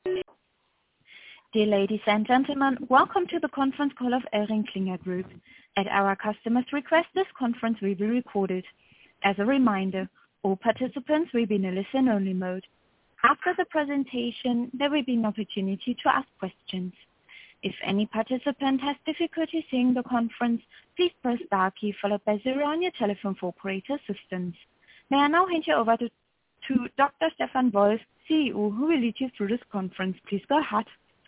Dear ladies and gentlemen, welcome to the conference call of ElringKlinger Group. At our customer's request, this conference will be recorded. As a reminder, all participants will be in a listen-only mode. After the presentation, there will be an opportunity to ask questions. If any participant has difficulty seeing the conference, please press star key followed by 0 on your telephone for operator assistance. May I now hand you over to Dr. Stefan Wolf, CEO, who will lead you through this conference. Please go ahead.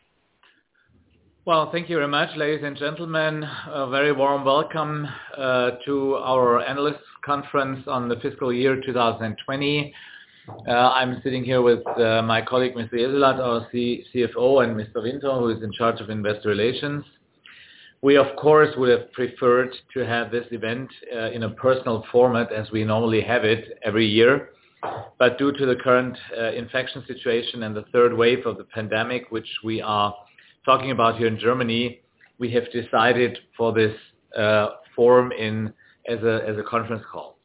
Well, thank you very much, ladies and gentlemen. A very warm welcome to our analyst conference on the fiscal year 2020. I'm sitting here with my colleague, Mr. Jessulat, our CFO, and Mr. Winter, who is in charge of investor relations. We, of course, would have preferred to have this event in a personal format as we normally have it every year. But due to the current infection situation and the third wave of the pandemic, which we are talking about here in Germany, we have decided for this forum as a conference call.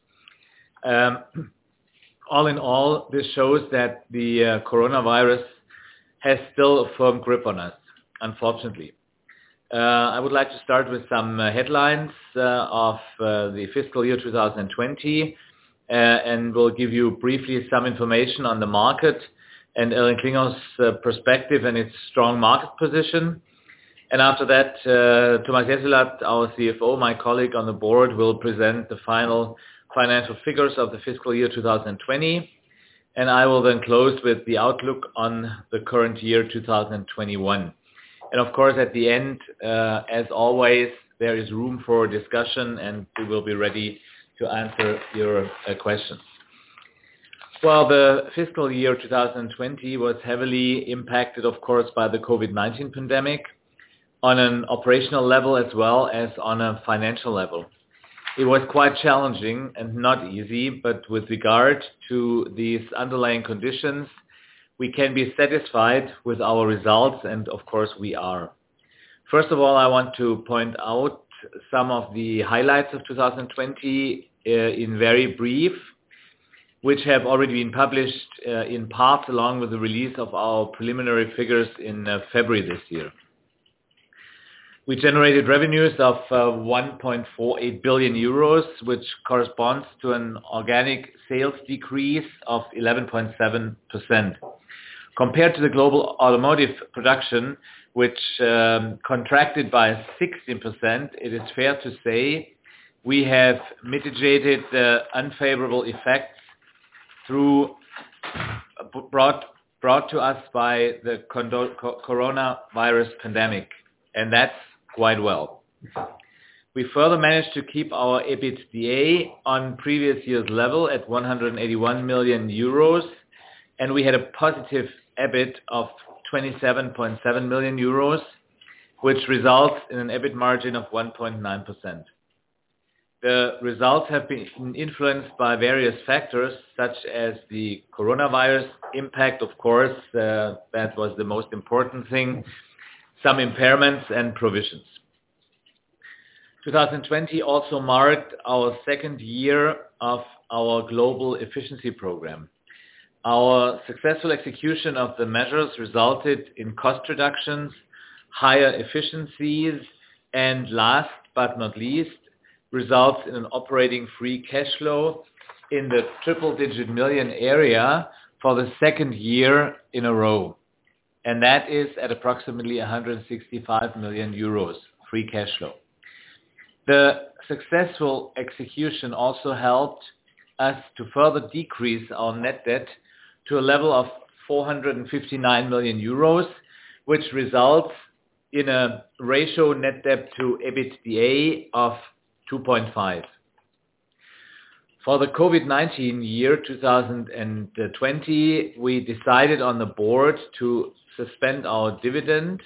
All in all, this shows that the coronavirus has still a firm grip on us, unfortunately. I would like to start with some headlines of the fiscal year 2020, and we'll give you briefly some information on the market and ElringKlinger's perspective and its strong market position. And after that, Thomas Jessulat, our CFO, my colleague on the board, will present the final financial figures of the fiscal year 2020. And I will then close with the outlook on the current year 2021. And of course, at the end, as always, there is room for discussion and we will be ready to answer your questions. Well, the fiscal year 2020 was heavily impacted, of course, by the COVID-19 pandemic on an operational level as well as on a financial level. It was quite challenging and not easy, but with regard to these underlying conditions, we can be satisfied with our results, and of course we are. First of all, I want to point out some of the highlights of 2020 in very brief, which have already been published in part along with the release of our preliminary figures in February this year. We generated revenues of 1.48 billion euros, which corresponds to an organic sales decrease of 11.7%. Compared to the global automotive production, which contracted by 16%, it is fair to say we have mitigated the unfavorable effects brought to us by the coronavirus pandemic, and that's quite well. We further managed to keep our EBITDA on previous year's level at 181 million euros, and we had a positive EBIT of 27.7 million euros, which results in an EBIT margin of 1.9%. The results have been influenced by various factors, such as the coronavirus impact, of course, that was the most important thing, some impairments and provisions. 2020 also marked our second year of our global efficiency program. Our successful execution of the measures resulted in cost reductions, higher efficiencies, and last but not least, results in an operating free cash flow in the triple-digit million area for the second year in a row. And that is at approximately 165 million euros free cash flow. The successful execution also helped us to further decrease our net debt to a level of 459 million euros, which results in a ratio net debt to EBITDA of 2.5. For the COVID-19 year 2020, we decided on the board to suspend our dividend.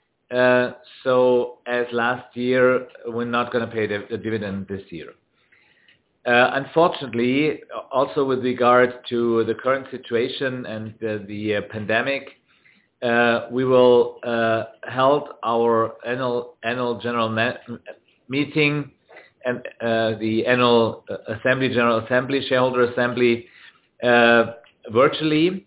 So as last year, we're not going to pay the dividend this year. Unfortunately, also with regard to the current situation and the pandemic, we will hold our annual general meeting and the annual assembly, general assembly, shareholder assembly virtually.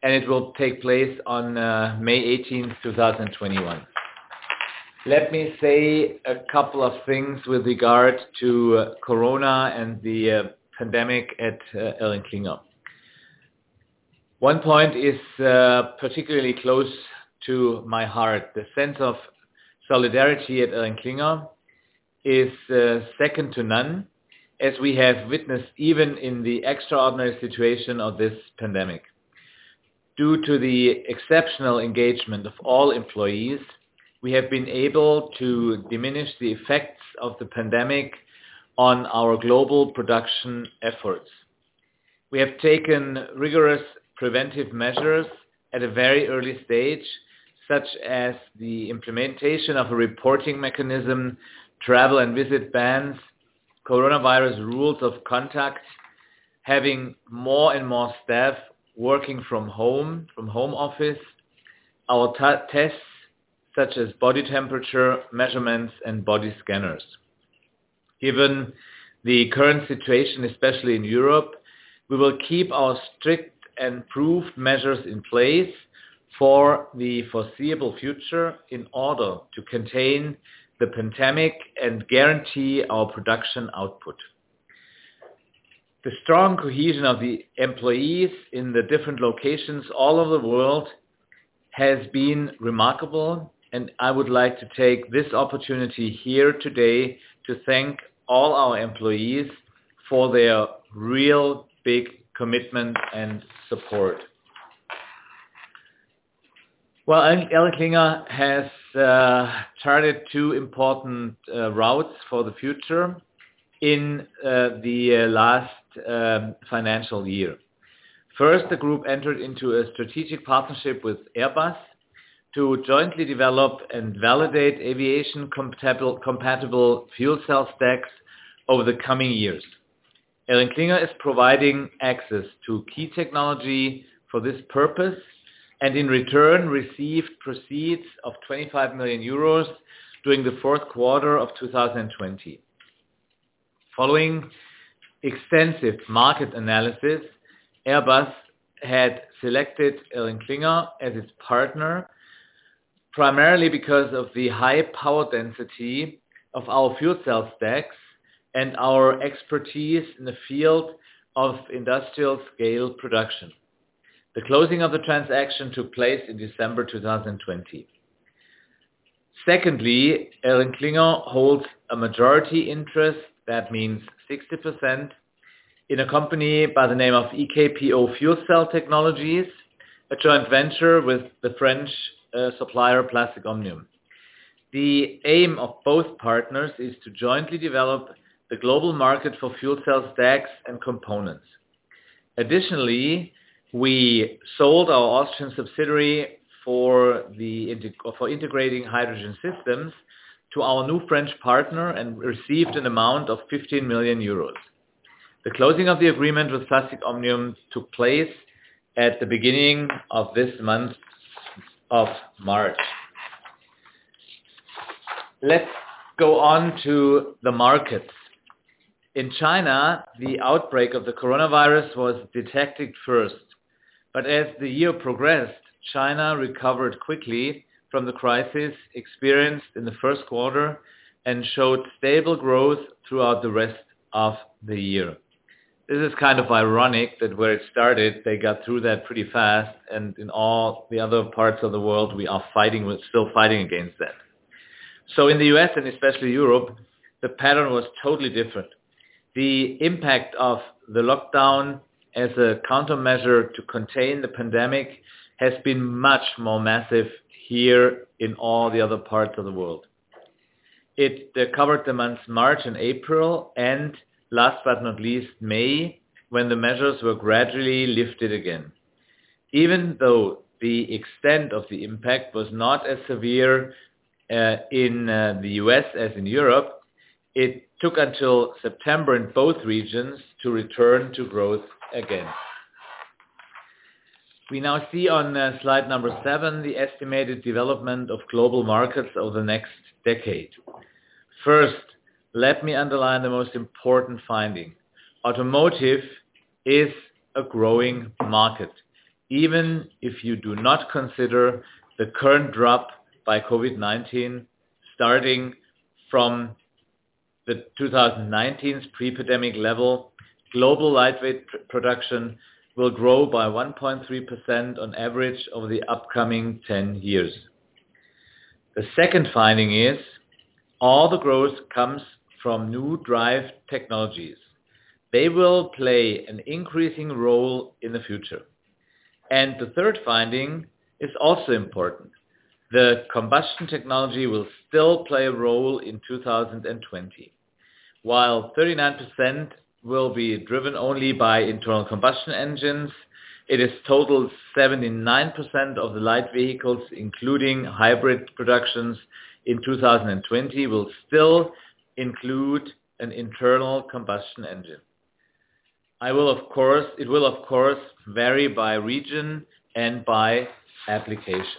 and it will take place on May 18, 2021. Let me say a couple of things with regard to Corona and the pandemic at ElringKlinger. One point is particularly close to my heart. The sense of solidarity at ElringKlinger is second to none, as we have witnessed even in the extraordinary situation of this pandemic. Due to the exceptional engagement of all employees, we have been able to diminish the effects of the pandemic on our global production efforts. We have taken rigorous preventive measures at a very early stage, such as the implementation of a reporting mechanism, travel and visit bans, coronavirus rules of contact, having more and more staff working from home office, our tests such as body temperature measurements and body scanners. Given the current situation, especially in Europe, we will keep our strict and proved measures in place for the foreseeable future in order to contain the pandemic and guarantee our production output. The strong cohesion of the employees in the different locations all over the world has been remarkable, and I would like to take this opportunity here today to thank all our employees for their real big commitment and support. Well, ElringKlinger has charted two important routes for the future in the last financial year. First, the group entered into a strategic partnership with Airbus to jointly develop and validate aviation-compatible fuel cell stacks over the coming years. ElringKlinger is providing access to key technology for this purpose, and in return received proceeds of 25 million euros during the fourth quarter of 2020. Following extensive market analysis, Airbus had selected ElringKlinger as its partner, primarily because of the high power density of our fuel cell stacks and our expertise in the field of industrial scale production. The closing of the transaction took place in December 2020. Secondly, ElringKlinger holds a majority interest, that means 60%, in a company by the name of EKPO Fuel Cell Technologies, a joint venture with the French supplier Plastic Omnium. The aim of both partners is to jointly develop the global market for fuel cell stacks and components. Additionally, we sold our Austrian subsidiary for integrating hydrogen systems to our new French partner and received an amount of 15 million euros. The closing of the agreement with Plastic Omnium took place at the beginning of this month of March. Let's go on to the markets. In China, the outbreak of the coronavirus was detected first, but as the year progressed, China recovered quickly from the crisis experienced in the first quarter and showed stable growth throughout the rest of the year. This is kind of ironic that where it started, they got through that pretty fast, and in all the other parts of the world, we are still fighting against that. So in the US and especially Europe, the pattern was totally different. The impact of the lockdown as a countermeasure to contain the pandemic has been much more massive here in all the other parts of the world. It covered the months March and April, and last but not least May, when the measures were gradually lifted again. Even though the extent of the impact was not as severe in the US as in Europe, it took until September in both regions to return to growth again. We now see on slide number 7 the estimated development of global markets over the next decade. First, let me underline the most important finding. Automotive is a growing market. even if you do not consider the current drop by COVID-19 starting from the 2019's pre-pandemic level. Global lightweight production will grow by 1.3% on average over the upcoming 10 years. The second finding is all the growth comes from new drive technologies. They will play an increasing role in the future. And the third finding is also important. The combustion technology will still play a role in 2020. While 39% will be driven only by internal combustion engines, it is total 79% of the light vehicles, including hybrid productions in 2020, will still include an internal combustion engine. It will of course vary by region and by application.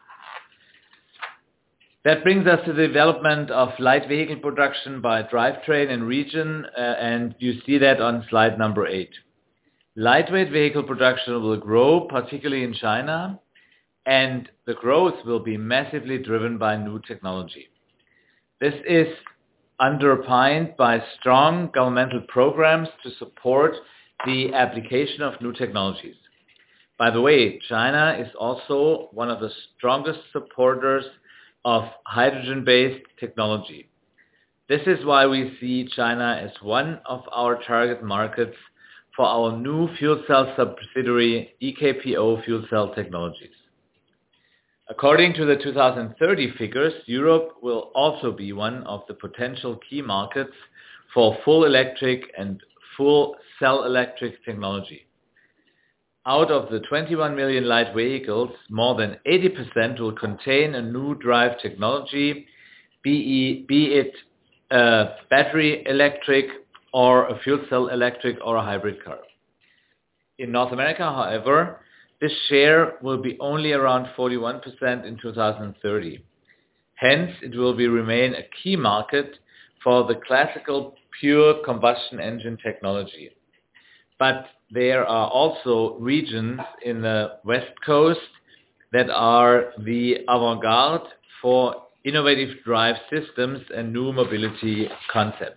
That brings us to the development of light vehicle production by drivetrain and region, and you see that on slide number 8. Lightweight vehicle production will grow, particularly in China, and the growth will be massively driven by new technology. This is underpinned by strong governmental programs to support the application of new technologies. By the way, China is also one of the strongest supporters of hydrogen-based technology. This is why we see China as one of our target markets for our new fuel cell subsidiary, EKPO Fuel Cell Technologies. According to the 2030 figures, Europe will also be one of the potential key markets for full electric and full cell electric technology. Out of the 21 million light vehicles, more than 80% will contain a new drive technology, be it a battery electric or a fuel cell electric or a hybrid car. In North America, however, this share will be only around 41% in 2030. Hence, it will remain a key market for the classical pure combustion engine technology. But there are also regions in the West Coast that are the avant-garde for innovative drive systems and new mobility concepts.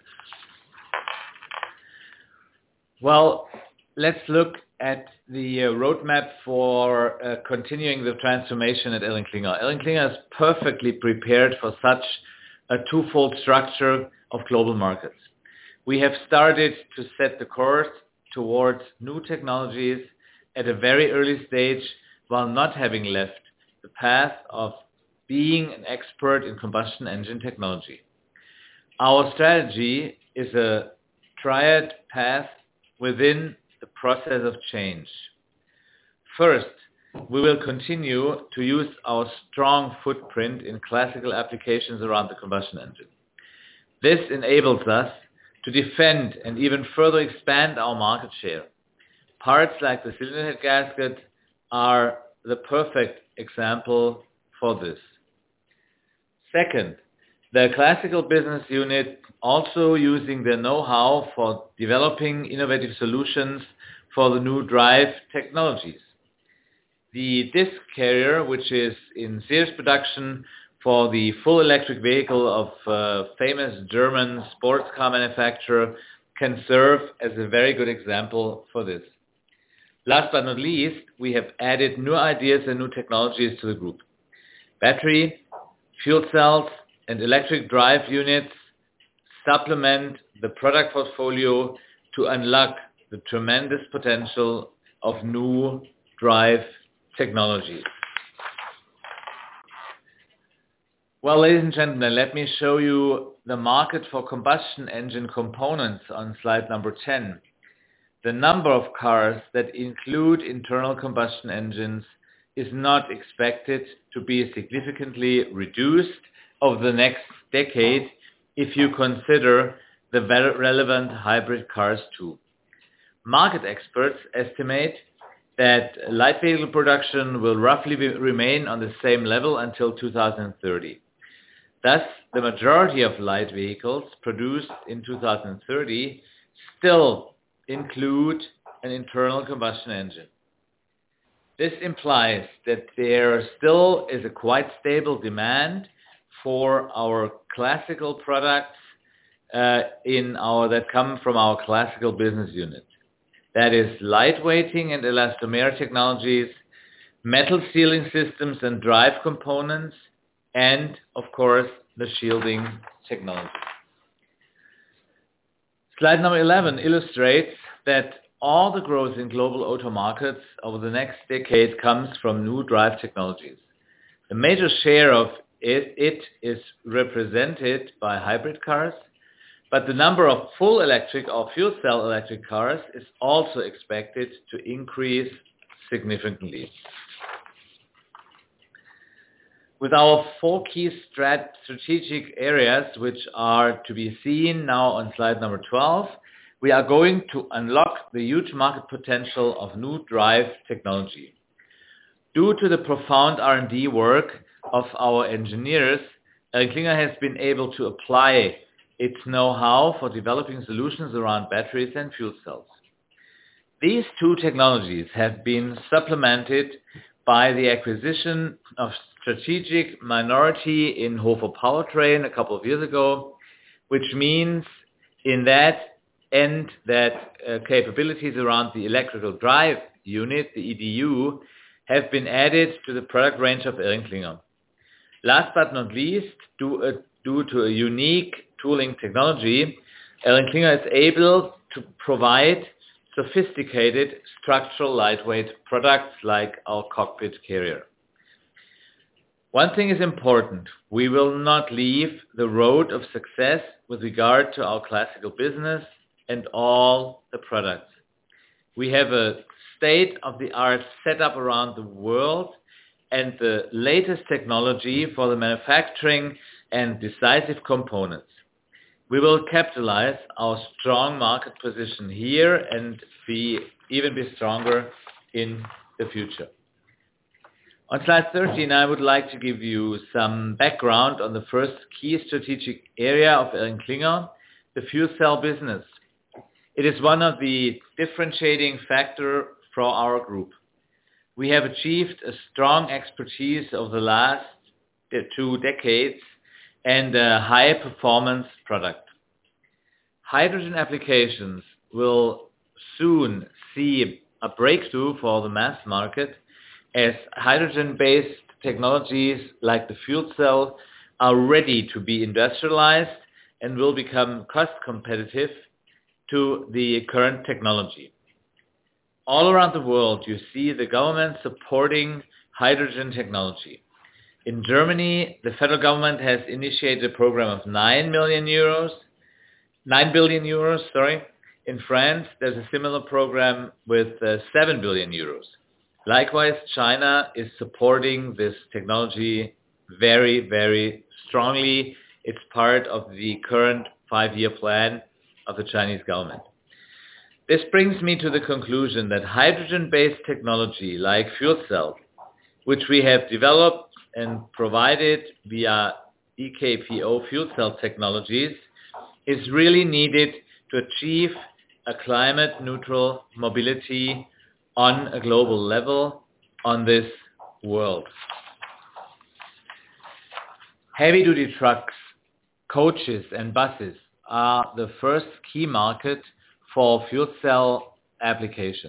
Well, let's look at the roadmap for continuing the transformation at ElringKlinger. ElringKlinger is perfectly prepared for such a twofold structure of global markets. We have started to set the course towards new technologies at a very early stage while not having left the path of being an expert in combustion engine technology. Our strategy is a triad path within the process of change. First, we will continue to use our strong footprint in classical applications around the combustion engine. This enables us to defend and even further expand our market share. Parts like the cylinder head gasket are the perfect example for this. Second, the classical business unit also using their know-how for developing innovative solutions for the new drive technologies. The disc carrier, which is in series production for the full electric vehicle of famous German sports car manufacturer, can serve as a very good example for this. Last but not least, we have added new ideas and new technologies to the group. Battery, fuel cells, and electric drive units supplement the product portfolio to unlock the tremendous potential of new drive technologies. Well, ladies and gentlemen, let me show you the market for combustion engine components on slide number 10. The number of cars that include internal combustion engines is not expected to be significantly reduced over the next decade if you consider the relevant hybrid cars too. Market experts estimate that light vehicle production will roughly remain on the same level until 2030. Thus, the majority of light vehicles produced in 2030 still include an internal combustion engine. This implies that there still is a quite stable demand for our classical products that come from our classical business unit. That is lightweighting and elastomer technologies, metal sealing systems and drive components, and of course the shielding technology. Slide number 11 illustrates that all the growth in global auto markets over the next decade comes from new drive technologies. The major share of it is represented by hybrid cars, but the number of full electric or fuel cell electric cars is also expected to increase significantly. With our 4 key strategic areas, which are to be seen now on slide number 12, we are going to unlock the huge market potential of new drive technology. Due to the profound R&D work of our engineers, ElringKlinger has been able to apply its know-how for developing solutions around batteries and fuel cells. These 2 technologies have been supplemented by the acquisition of strategic minority in Hofer Powertrain a couple of years ago, which means in that end that capabilities around the electrical drive unit, the EDU, have been added to the product range of ElringKlinger. Last but not least, due to a unique tooling technology, ElringKlinger is able to provide sophisticated structural lightweight products like our cockpit carrier. One thing is important. We will not leave the road of success with regard to our classical business and all the products. We have a state-of-the-art setup around the world and the latest technology for the manufacturing and decisive components. We will capitalize our strong market position here and even be stronger in the future. On slide 13, I would like to give you some background on the first key strategic area of ElringKlinger, the fuel cell business. It is one of the differentiating factors for our group. We have achieved a strong expertise over the last 2 decades and a high-performance product. Hydrogen applications will soon see a breakthrough for the mass market as hydrogen-based technologies like the fuel cell are ready to be industrialized and will become cost competitive to the current technology. All around the world, you see the government supporting hydrogen technology. In Germany, the federal government has initiated a program of 9 billion euros. In France, there's a similar program with 7 billion euros. Likewise, China is supporting this technology very, very strongly. It's part of the current 5-year plan of the Chinese government. This brings me to the conclusion that hydrogen-based technology like fuel cells, which we have developed and provided via EKPO fuel cell technologies, is really needed to achieve a climate-neutral mobility on a global level on this world. Heavy-duty trucks, coaches and buses are the first key market for fuel cell applications.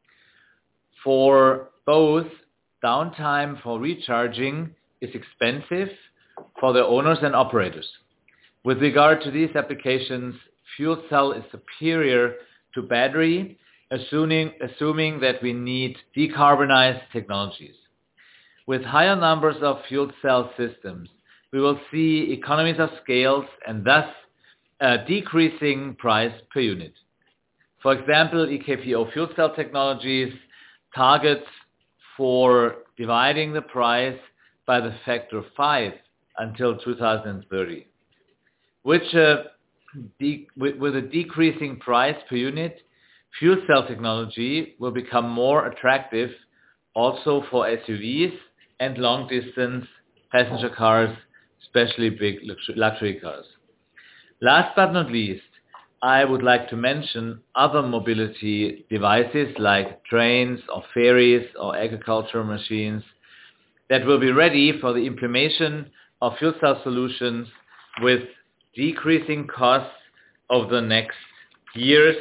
For both, downtime for recharging is expensive for the owners and operators. With regard to these applications, fuel cell is superior to battery, assuming that we need decarbonized technologies. With higher numbers of fuel cell systems, we will see economies of scale and thus a decreasing price per unit. For example, EKPO fuel cell technologies targets for dividing the price by the factor of 5 until 2030, which with a decreasing price per unit, fuel cell technology will become more attractive also for SUVs and long-distance passenger cars, especially big luxury cars. Last but not least, I would like to mention other mobility devices like trains or ferries or agricultural machines that will be ready for the implementation of fuel cell solutions with decreasing costs over the years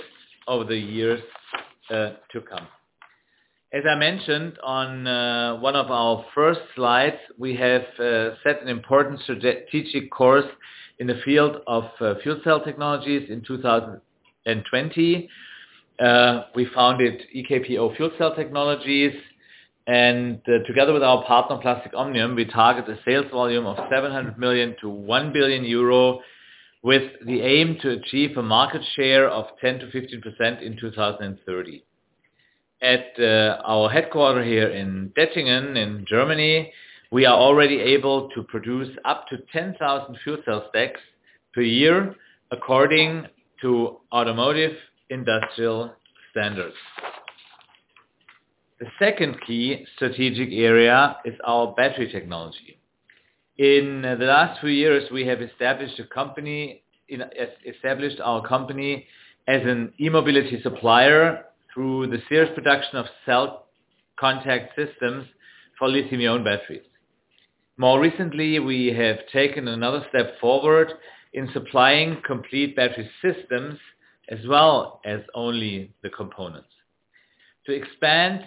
to come. As I mentioned on one of our first slides, we have set an important strategic course in the field of fuel cell technologies in 2020. We founded EKPO Fuel Cell Technologies, and together with our partner Plastic Omnium, we target a sales volume of 700 million to 1 billion euro with the aim to achieve a market share of 10 to 15% in 2030. At our headquarters here in Dettingen in Germany, we are already able to produce up to 10,000 fuel cell stacks per year according to automotive industrial standards. The second key strategic area is our battery technology. In the last few years, we have established our company as an e-mobility supplier through the series production of cell contact systems for lithium-ion batteries. More recently, we have taken another step forward in supplying complete battery systems as well as only the components. To expand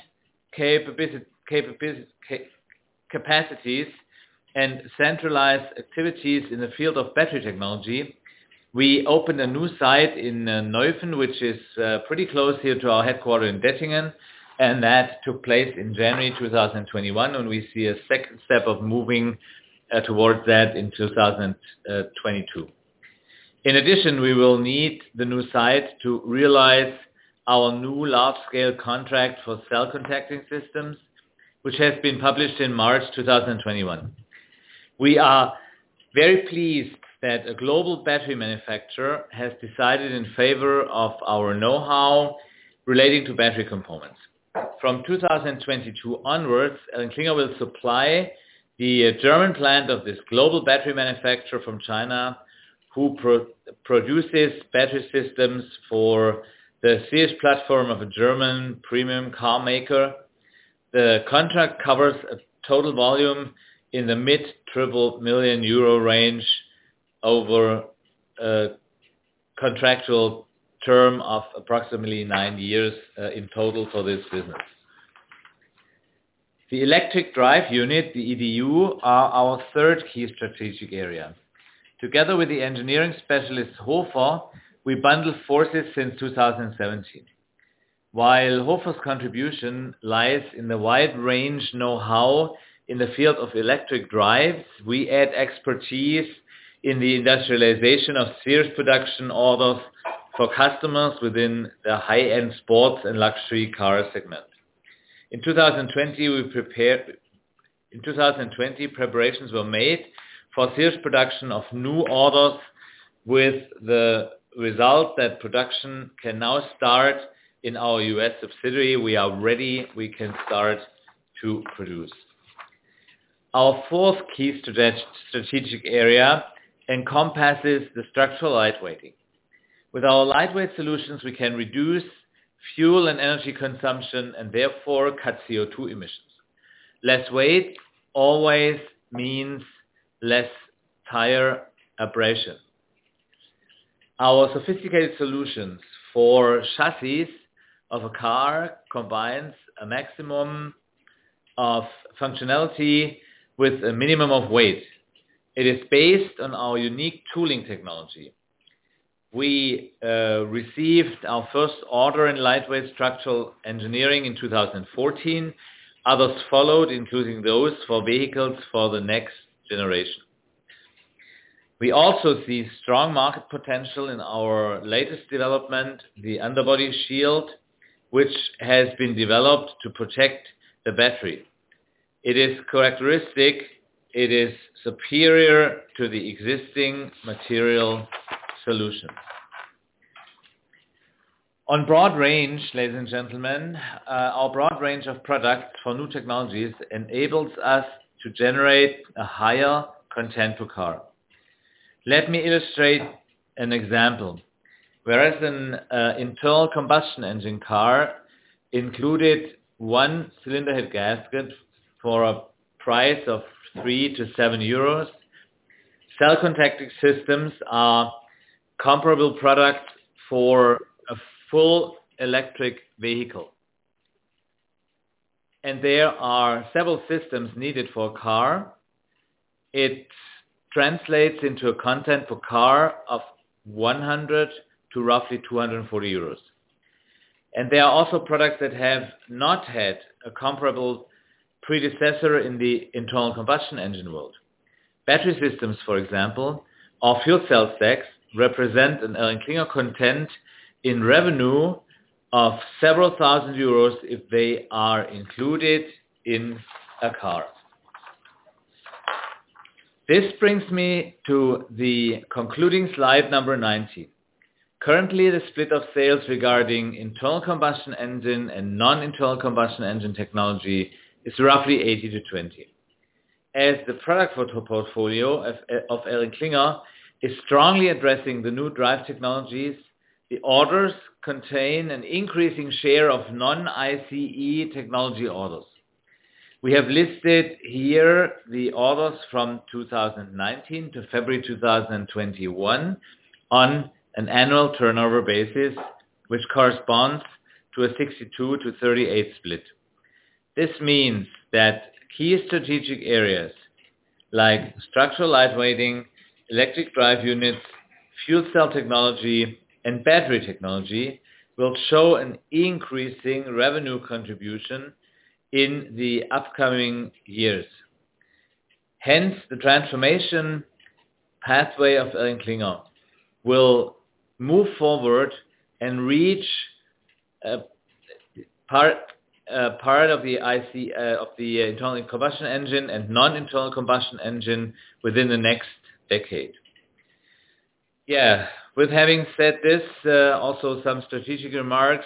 capacities and centralize activities in the field of battery technology, we opened a new site in Neuffen, which is pretty close here to our headquarters in Dettingen, and that took place in January 2021, and we see a second step of moving towards that in 2022. In addition, we will need the new site to realize our new large-scale contract for cell contacting systems, which has been published in March 2021. We are very pleased that a global battery manufacturer has decided in favor of our know-how relating to battery components. From 2022 onwards, ElringKlinger will supply the German plant of this global battery manufacturer from China who produces battery systems for the series platform of a German premium car maker. The contract covers a total volume in the mid-triple million euro range over a contractual term of approximately 9 years in total for this business. The electric drive unit, the EDU, are our third key strategic area. Together with the engineering specialist Hofer, we bundle forces since 2017. While Hofer's contribution lies in the wide range know-how in the field of electric drives, we add expertise in the industrialization of series production orders for customers within the high-end sports and luxury car segment. In 2020, preparations were made for series production of new orders with the result that production can now start in our US subsidiary. We are ready, we can start to produce. Our fourth key strategic area encompasses the structural lightweighting. With our lightweight solutions, we can reduce fuel and energy consumption and therefore cut CO2 emissions. Less weight always means less tire abrasion. Our sophisticated solutions for chassis of a car combines a maximum of functionality with a minimum of weight. It is based on our unique tooling technology. We received our first order in lightweight structural engineering in 2014. Others followed, including those for vehicles for the next generation. We also see strong market potential in our latest development, the underbody shield, which has been developed to protect the battery. It is characteristic, it is superior to the existing material solution. On broad range, ladies and gentlemen, our broad range of products for new technologies enables us to generate a higher content per car. Let me illustrate an example. whereas an internal combustion engine car included one cylinder head gasket for a price of 3 to 7 euros. Cell contacting systems are comparable products for a full electric vehicle. And there are several systems needed for a car. It translates into a content per car of 100 to roughly 240 euros. And there are also products that have not had a comparable predecessor in the internal combustion engine world. Battery systems, for example, or fuel cell stacks represent an ElringKlinger content in revenue of several thousand euros if they are included in a car. This brings me to the concluding slide number 19. Currently, the split of sales regarding internal combustion engine and non-internal combustion engine technology is roughly 80 to 20. As the product portfolio of ElringKlinger is strongly addressing the new drive technologies, the orders contain an increasing share of non-ICE technology orders. We have listed here the orders from 2019 to February 2021 on an annual turnover basis, which corresponds to a 62 to 38 split. This means that key strategic areas like structural lightweighting, electric drive units, fuel cell technology, and battery technology will show an increasing revenue contribution in the upcoming years. Hence, the transformation pathway of ElringKlinger will move forward and reach part of the internal combustion engine and non-internal combustion engine within the next decade. Yeah, with having said this, also some strategic remarks.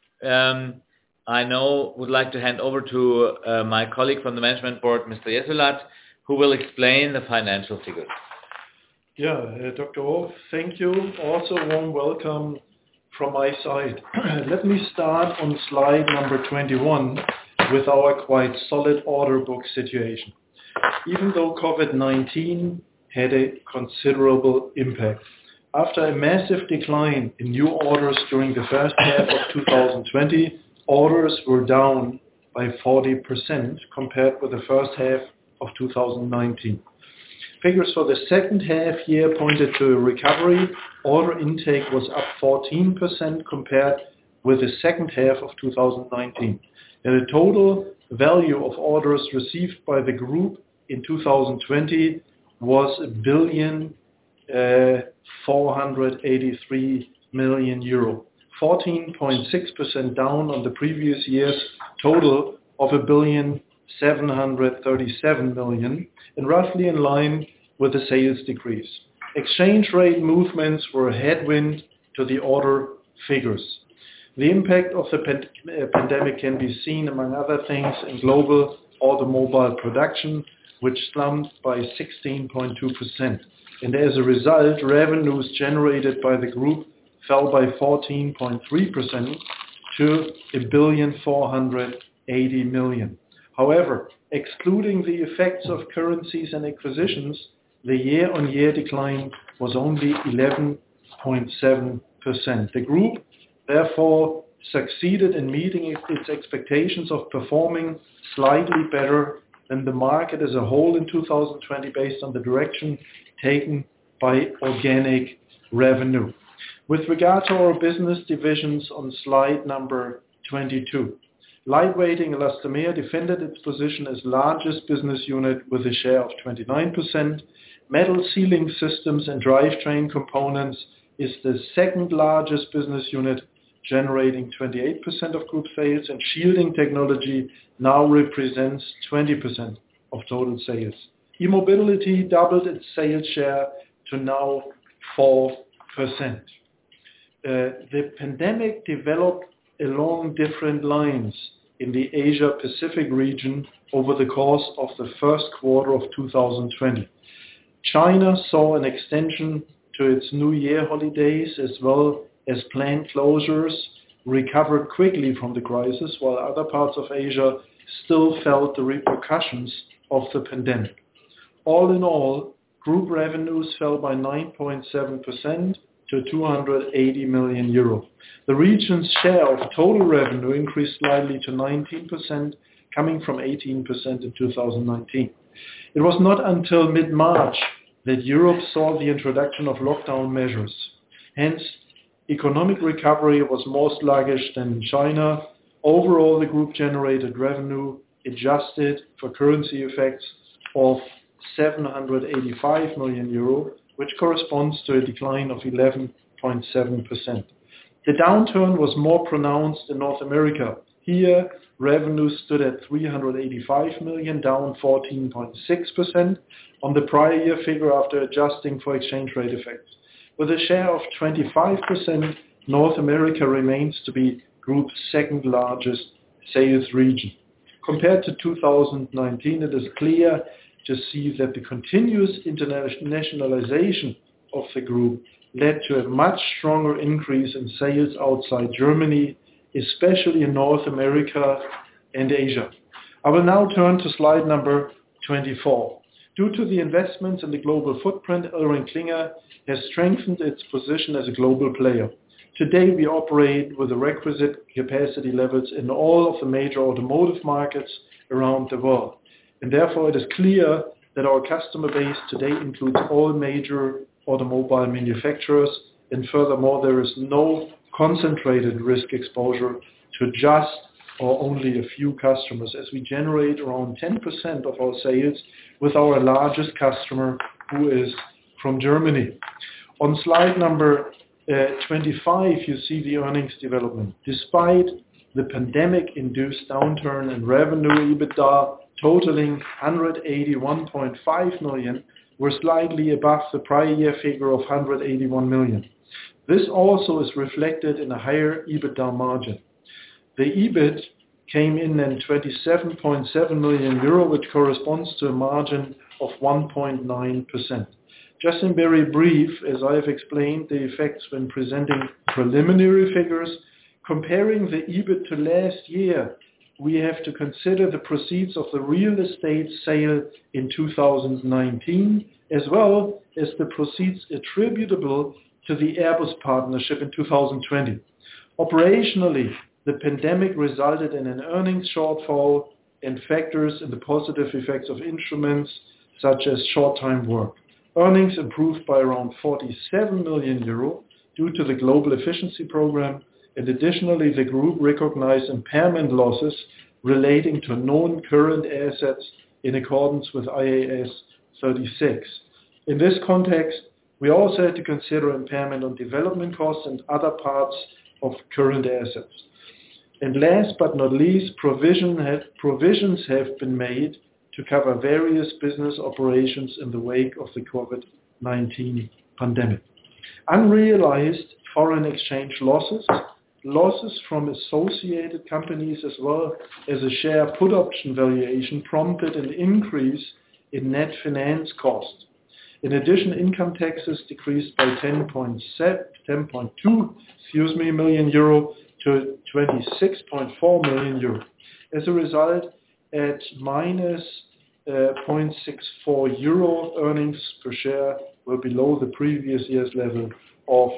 I would like to hand over to my colleague from the management board, Mr. Jessulat, who will explain the financial figures. Yeah, Dr. Wolf, thank you. Also, warm welcome from my side. Let me start on slide number 21 with our quite solid order book situation. Even though COVID-19 had a considerable impact, after a massive decline in new orders during the first half of 2020, orders were down by 40% compared with the first half of 2019. Figures for the second half year pointed to a recovery. Order intake was up 14% compared with the second half of 2019. And the total value of orders received by the group in 2020 was €1,483 million, 14.6% down on the previous year's total of €1,737 million, and roughly in line with the sales decrease. Exchange rate movements were a headwind to the order figures. The impact of the pandemic can be seen, among other things, in global automobile production, which slumped by 16.2%. And as a result, revenues generated by the group fell by 14.3% to €1,480 million. However, excluding the effects of currencies and acquisitions, the year-on-year decline was only 11.7%. The group, therefore, succeeded in meeting its expectations of performing slightly better than the market as a whole in 2020 based on the direction taken by organic revenue. With regard to our business divisions on slide number 22, Lightweighting Elastomer defended its position as largest business unit with a share of 29%. Metal Sealing Systems and Drivetrain Components is the second largest business unit, generating 28% of group sales, and Shielding Technology now represents 20% of total sales. E-Mobility doubled its sales share to now 4%. The pandemic developed along different lines in the Asia-Pacific region over the course of the first quarter of 2020. China saw an extension to its New Year holidays as well as plant closures recovered quickly from the crisis, while other parts of Asia still felt the repercussions of the pandemic. All in all, group revenues fell by 9.7% to 280 million euro. The region's share of total revenue increased slightly to 19%, coming from 18% in 2019. It was not until mid-March that Europe saw the introduction of lockdown measures. Hence, economic recovery was more sluggish than in China. Overall, the group generated revenue adjusted for currency effects of 785 million euro, which corresponds to a decline of 11.7%. The downturn was more pronounced in North America. Here, revenue stood at 385 million, down 14.6% on the prior year figure after adjusting for exchange rate effects. With a share of 25%, North America remains to be group's second largest sales region. Compared to 2019, it is clear to see that the continuous internationalization of the group led to a much stronger increase in sales outside Germany, especially in North America and Asia. I will now turn to slide number 24. Due to the investments in the global footprint, ElringKlinger has strengthened its position as a global player. Today we operate with the requisite capacity levels in all of the major automotive markets around the world. And therefore it is clear that our customer base today includes all major automobile manufacturers, and furthermore there is no concentrated risk exposure to just or only a few customers, as we generate around 10% of our sales with our largest customer, who is from Germany. On slide number 25, you see the earnings development. Despite the pandemic-induced downturn in revenue, EBITDA totaling 181.5 million were slightly above the prior year figure of 181 million. This also is reflected in a higher EBITDA margin. The EBIT came in at 27.7 million euro, which corresponds to a margin of 1.9%. Just in very brief, as I have explained the effects when presenting preliminary figures, comparing the EBIT to last year, we have to consider the proceeds of the real estate sale in 2019, as well as the proceeds attributable to the Airbus partnership in 2020. Operationally, the pandemic resulted in an earnings shortfall and factors in the positive effects of instruments such as short-time work. Earnings improved by around 47 million euro due to the global efficiency program, and additionally the group recognized impairment losses relating to non-current assets in accordance with IAS 36. In this context, we also had to consider impairment on development costs and other parts of current assets. And last but not least, provisions have been made to cover various business operations in the wake of the COVID-19 pandemic. Unrealized foreign exchange losses from associated companies, as well as a share put option valuation, prompted an increase in net finance cost. In addition, income taxes decreased by 10.2 million euro to 26.4 million euro. As a result, at minus 0.64 euro, earnings per share were below the previous year's level of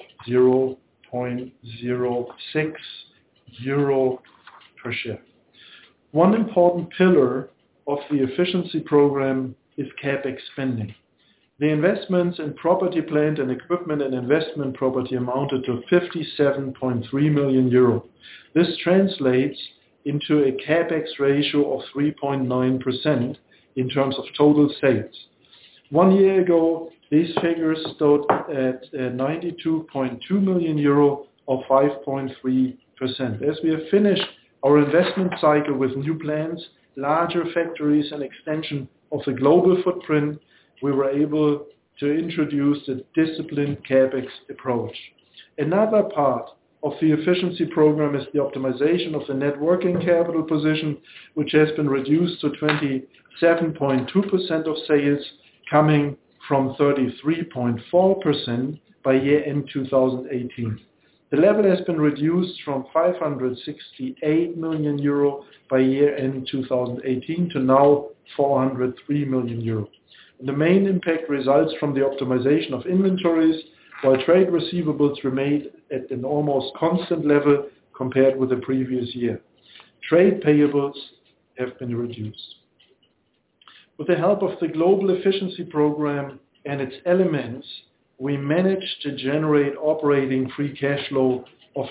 0.06 euro per share. One important pillar of the efficiency program is CapEx spending. The investments in property, plant and equipment and investment property amounted to 57.3 million euro. This translates into a CapEx ratio of 3.9% in terms of total sales. 1 year ago, these figures stood at 92.2 million euro or 5.3%. As we have finished our investment cycle with new plants, larger factories and extension of the global footprint, we were able to introduce a disciplined CapEx approach. Another part of the efficiency program is the optimization of the net working capital position, which has been reduced to 27.2% of sales, coming from 33.4% by year-end 2018. The level has been reduced from 568 million euro by year-end 2018 to now 403 million euro. And the main impact results from the optimization of inventories, while trade receivables remained at an almost constant level compared with the previous year. Trade payables have been reduced. With the help of the Global Efficiency Program and its elements, we managed to generate operating free cash flow of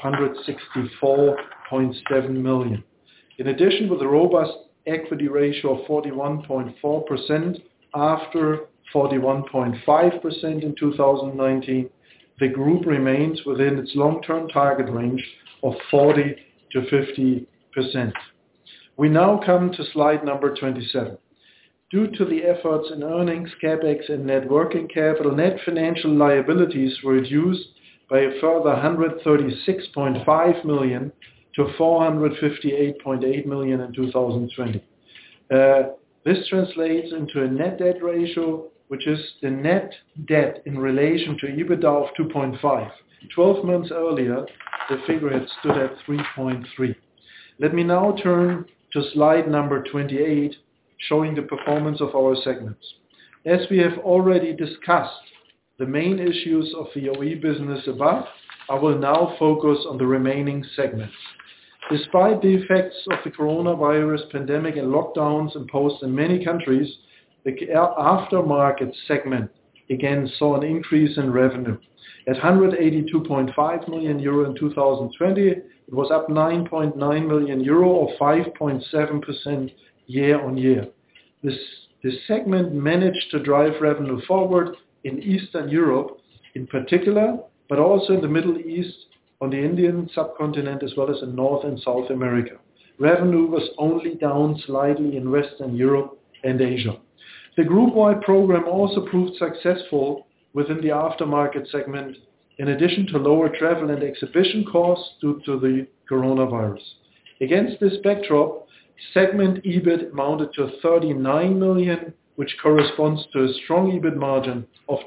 164.7 million. In addition, with a robust equity ratio of 41.4% after 41.5% in 2019, the group remains within its long-term target range of 40 to 50%. We now come to slide number 27. Due to the efforts in earnings, CapEx and net working capital, net financial liabilities were reduced by a further 136.5 million to 458.8 million in 2020. This translates into a net debt ratio, which is the net debt in relation to EBITDA of 2.5. 12 months earlier, the figure had stood at 3.3. Let me now turn to slide number 28, showing the performance of our segments. As we have already discussed the main issues of the OE business above, I will now focus on the remaining segments. Despite the effects of the coronavirus pandemic and lockdowns imposed in many countries, the aftermarket segment again saw an increase in revenue. At 182.5 million euro in 2020, it was up 9.9 million euro or 5.7% year on year. This segment managed to drive revenue forward in Eastern Europe in particular, but also in the Middle East, on the Indian subcontinent, as well as in North and South America. Revenue was only down slightly in Western Europe and Asia. The group-wide program also proved successful within the aftermarket segment, in addition to lower travel and exhibition costs due to the coronavirus. Against this backdrop, segment EBIT amounted to 39 million, which corresponds to a strong EBIT margin of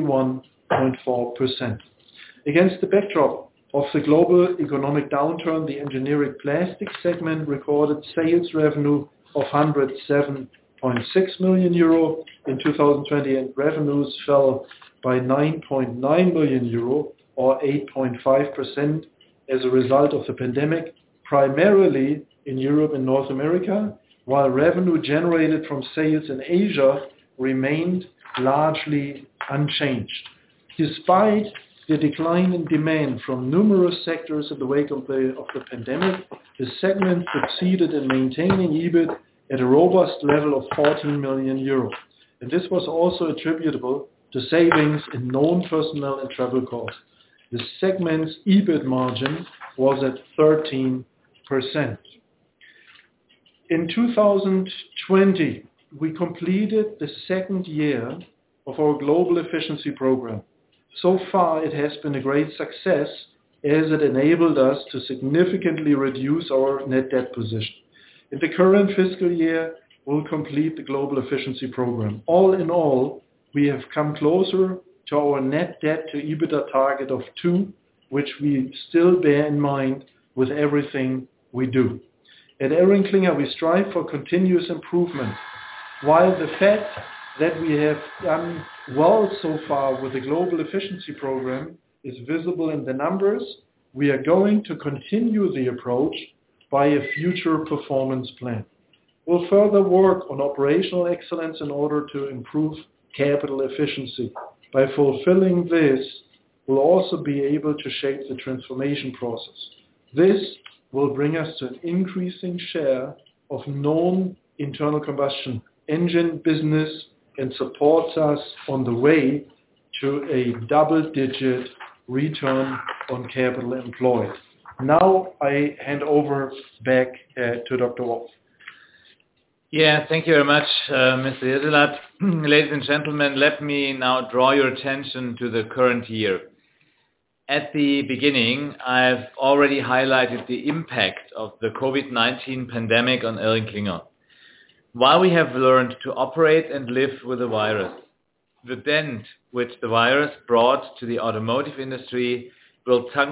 21.4%. Against the backdrop of the global economic downturn, the engineering plastics segment recorded sales revenue of 107.6 million euro in 2020, and revenues fell by 9.9 million euro or 8.5% as a result of the pandemic, primarily in Europe and North America, while revenue generated from sales in Asia remained largely unchanged. Despite the decline in demand from numerous sectors in the wake of the pandemic, the segment succeeded in maintaining EBIT at a robust level of 14 million euros. And this was also attributable to savings in non-personnel and travel costs. The segment's EBIT margin was at 13%. In 2020, we completed the second year of our Global Efficiency Program. So far, it has been a great success as it enabled us to significantly reduce our net debt position. In the current fiscal year, we'll complete the Global Efficiency Program. All in all, we have come closer to our net debt to EBITDA target of 2, which we still bear in mind with everything we do. At ElringKlinger, we strive for continuous improvement. While the fact that we have done well so far with the Global Efficiency Program is visible in the numbers, we are going to continue the approach by a future performance plan. We'll further work on operational excellence in order to improve capital efficiency. By fulfilling this, we'll also be able to shape the transformation process. This will bring us to an increasing share of non-internal combustion engine business and supports us on the way to a double-digit return on capital employed. Now I hand over back to Dr. Wolf. Yeah, thank you very much, Mr. Jessulat. Ladies and gentlemen, let me now draw your attention to the current year. At the beginning, I've already highlighted the impact of the COVID-19 pandemic on ElringKlinger. While we have learned to operate and live with the virus, the dent which the virus brought to the automotive industry will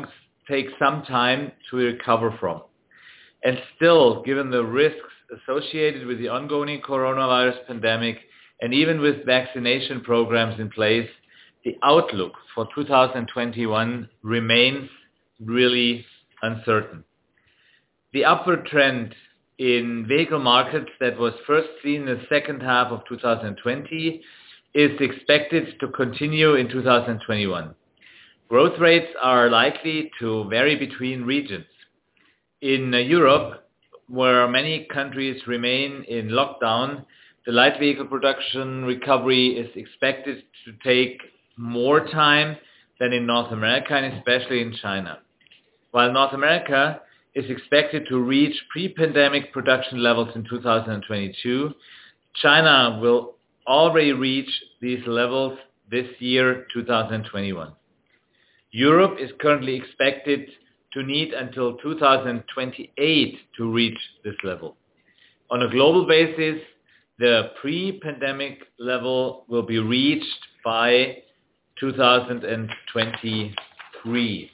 take some time to recover from. And still, given the risks associated with the ongoing coronavirus pandemic and even with vaccination programs in place, the outlook for 2021 remains really uncertain. The upward trend in vehicle markets that was first seen in the second half of 2020 is expected to continue in 2021. Growth rates are likely to vary between regions. In Europe, where many countries remain in lockdown, the light vehicle production recovery is expected to take more time than in North America and especially in China. While North America is expected to reach pre-pandemic production levels in 2022, China will already reach these levels this year, 2021. Europe is currently expected to need until 2028 to reach this level. On a global basis, the pre-pandemic level will be reached by 2023.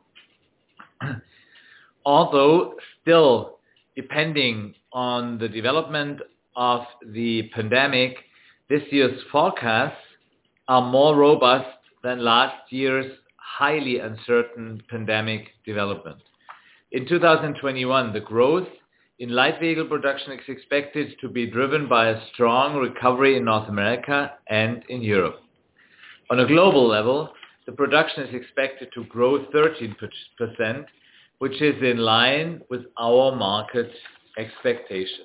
Although still depending on the development of the pandemic, this year's forecasts are more robust than last year's highly uncertain pandemic development. In 2021, the growth in light vehicle production is expected to be driven by a strong recovery in North America and in Europe. On a global level, the production is expected to grow 13%, which is in line with our market expectations.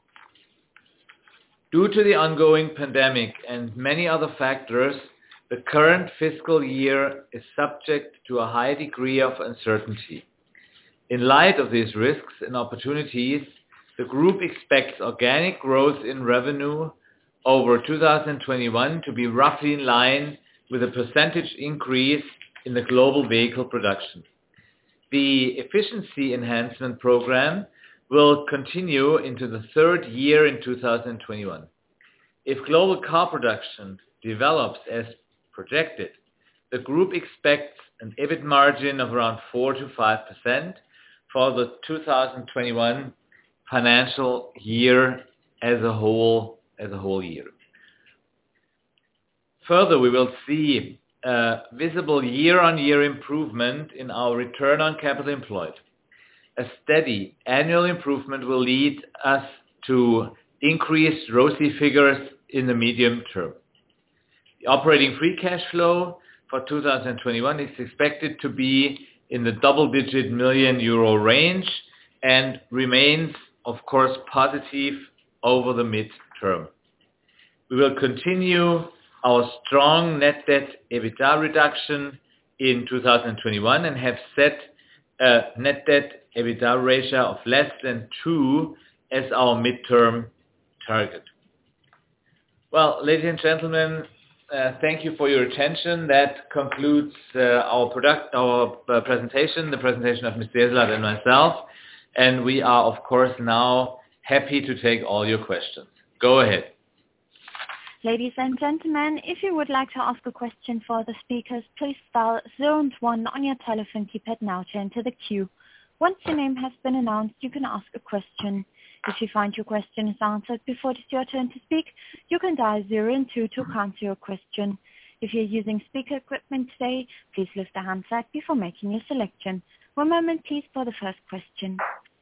Due to the ongoing pandemic and many other factors, the current fiscal year is subject to a high degree of uncertainty. In light of these risks and opportunities, the group expects organic growth in revenue over 2021 to be roughly in line with a percentage increase in the global vehicle production. The efficiency enhancement program will continue into the third year in 2021. If global car production develops as projected, the group expects an EBIT margin of around 4 to 5% for the 2021 financial year as a whole year. Further, we will see a visible year-on-year improvement in our return on capital employed. A steady annual improvement will lead us to increased ROCE figures in the medium term. The operating free cash flow for 2021 is expected to be in the double-digit million euro range and remains, of course, positive over the mid-term. We will continue our strong net debt EBITDA reduction in 2021 and have set a net debt EBITDA ratio of less than 2 as our midterm target. Well, ladies and gentlemen, thank you for your attention. That concludes our presentation, the presentation of Mr. Jessulat and myself. And we are, of course, now happy to take all your questions. Go ahead. Ladies and gentlemen, if you would like to ask a question for the speakers, please dial 0 and 1 on your telephone keypad now to enter the queue. Once your name has been announced, you can ask a question. If you find your question is answered before it is your turn to speak, you can dial 0 and 2 to cancel your question. If you're using speaker equipment today, please lift the handset before making your selection. One moment please for the first question.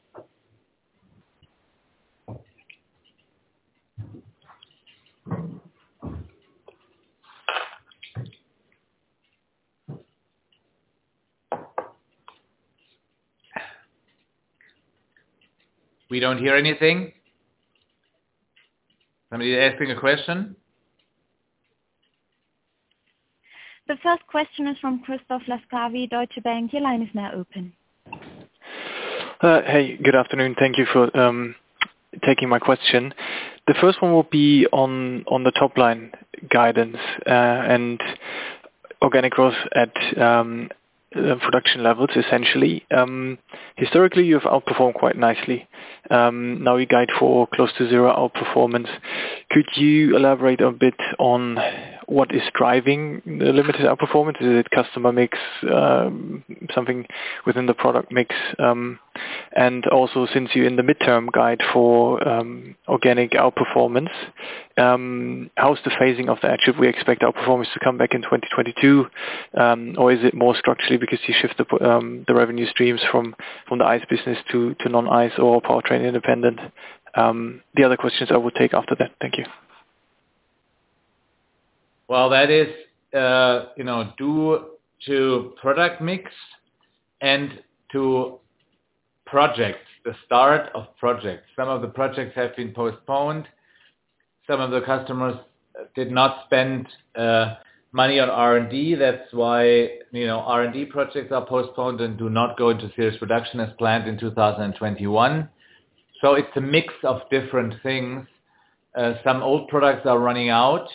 We don't hear anything. Somebody asking a question? The first question is from Christoph Laskawi, Deutsche Bank. Your line is now open. Hey, good afternoon. Thank you for taking my question. The first one will be on the top line guidance and organic growth at production levels, essentially. Historically, you've outperformed quite nicely. Now you guide for close to zero outperformance. Could you elaborate a bit on what is driving the limited outperformance? Is it customer mix, something within the product mix? And also, since you're in the midterm guide for organic outperformance, how's the phasing of that? Should we expect outperformance to come back in 2022, or is it more structurally because you shift the revenue streams from the ICE business to non-ICE or powertrain independent? The other questions I will take after that. Thank you. Well, that is, due to product mix and to projects, the start of projects. Some of the projects have been postponed. Some of the customers did not spend money on R&D. That's why, R&D projects are postponed and do not go into serious production as planned in 2021. So it's a mix of different things. Some old products are running out.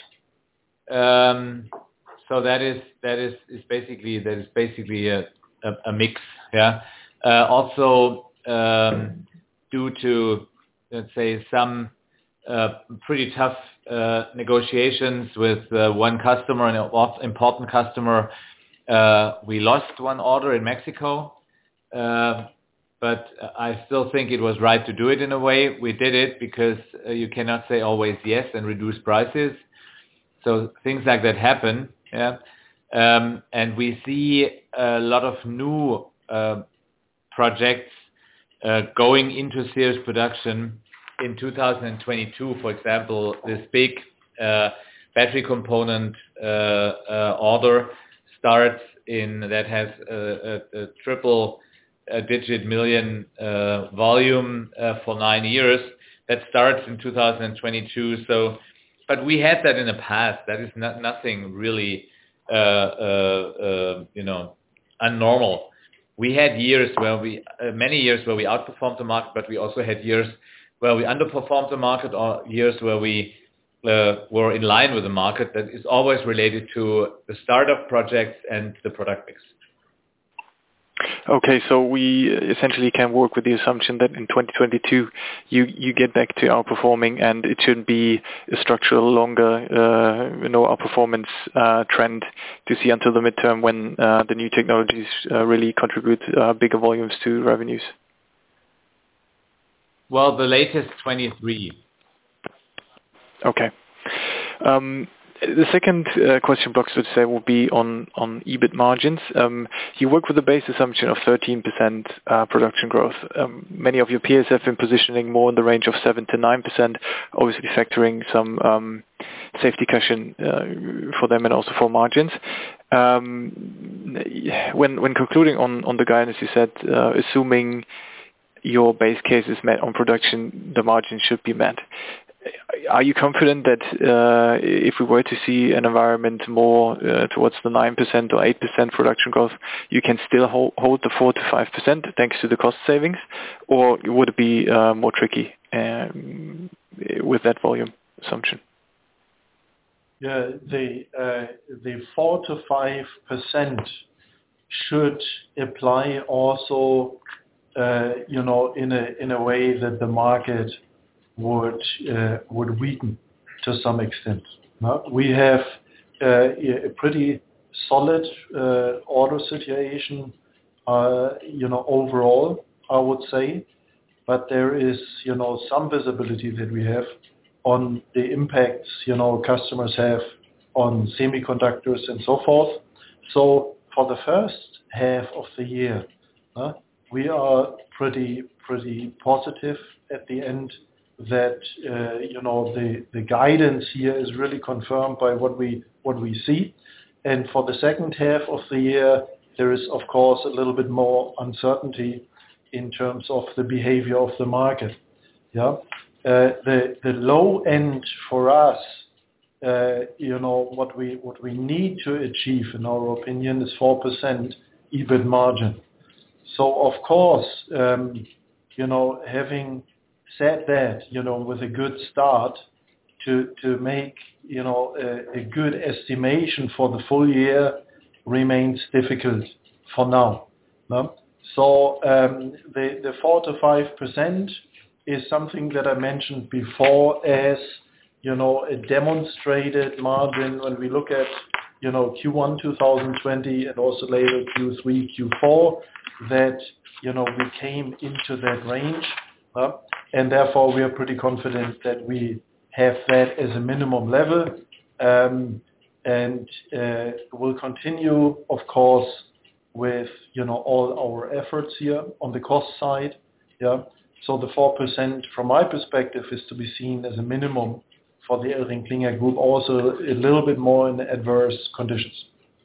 So that is basically a mix. Yeah. Also, due to, let's say, some pretty tough negotiations with one customer, an important customer, we lost one order in Mexico. But I still think it was right to do it in a way. We did it because you cannot say always yes and reduce prices. So things like that happen. Yeah. And we see a lot of new projects going into serious production in 2022. For example, this big battery component order starts that has a triple-digit million volume for 9 years. That starts in 2022. So, but we had that in the past. That is nothing really, unnormal. We had many years where we outperformed the market, but we also had years where we underperformed the market, or years where we were in line with the market. That is always related to the start of projects and the product mix. Okay, so we essentially can work with the assumption that in 2022 you get back to outperforming, and it shouldn't be a structural longer outperformance trend to see until the midterm when the new technologies really contribute bigger volumes to revenues. Well, the latest 23. Okay. The second question block, so to say, will be on EBIT margins. You work with a base assumption of 13% production growth. Many of your peers have been positioning more in the range of 7 to 9%, obviously factoring some safety cushion for them and also for margins. When concluding on the guidance, you said assuming your base case is met on production, the margin should be met. Are you confident that if we were to see an environment more towards the 9% or 8% production growth, you can still hold the 4 to 5% thanks to the cost savings, or would it be more tricky with that volume assumption? Yeah, the 4 to 5% should apply also, in a way that the market would weaken to some extent. We have a pretty solid order situation, overall, I would say, but there is, some visibility that we have on the impacts, customers have on semiconductors and so forth. So for the first half of the year, we are pretty positive at the end that the guidance here is really confirmed by what we see. And for the second half of the year, there is of course a little bit more uncertainty in terms of the behavior of the market. Yeah, the low end for us, what we need to achieve, in our opinion, is 4% EBIT margin. So of course, having said that, with a good start to make, a good estimation for the full year remains difficult for now. No? So the 4 to 5% is something that I mentioned before as a demonstrated margin when we look at, Q1 2020 and also later Q3, Q4, that, we came into that range. And therefore, we are pretty confident that we have that as a minimum level. And we'll continue, of course, with, all our efforts here on the cost side. Yeah. So the 4% from my perspective is to be seen as a minimum for the ElringKlinger Group, also a little bit more in adverse conditions.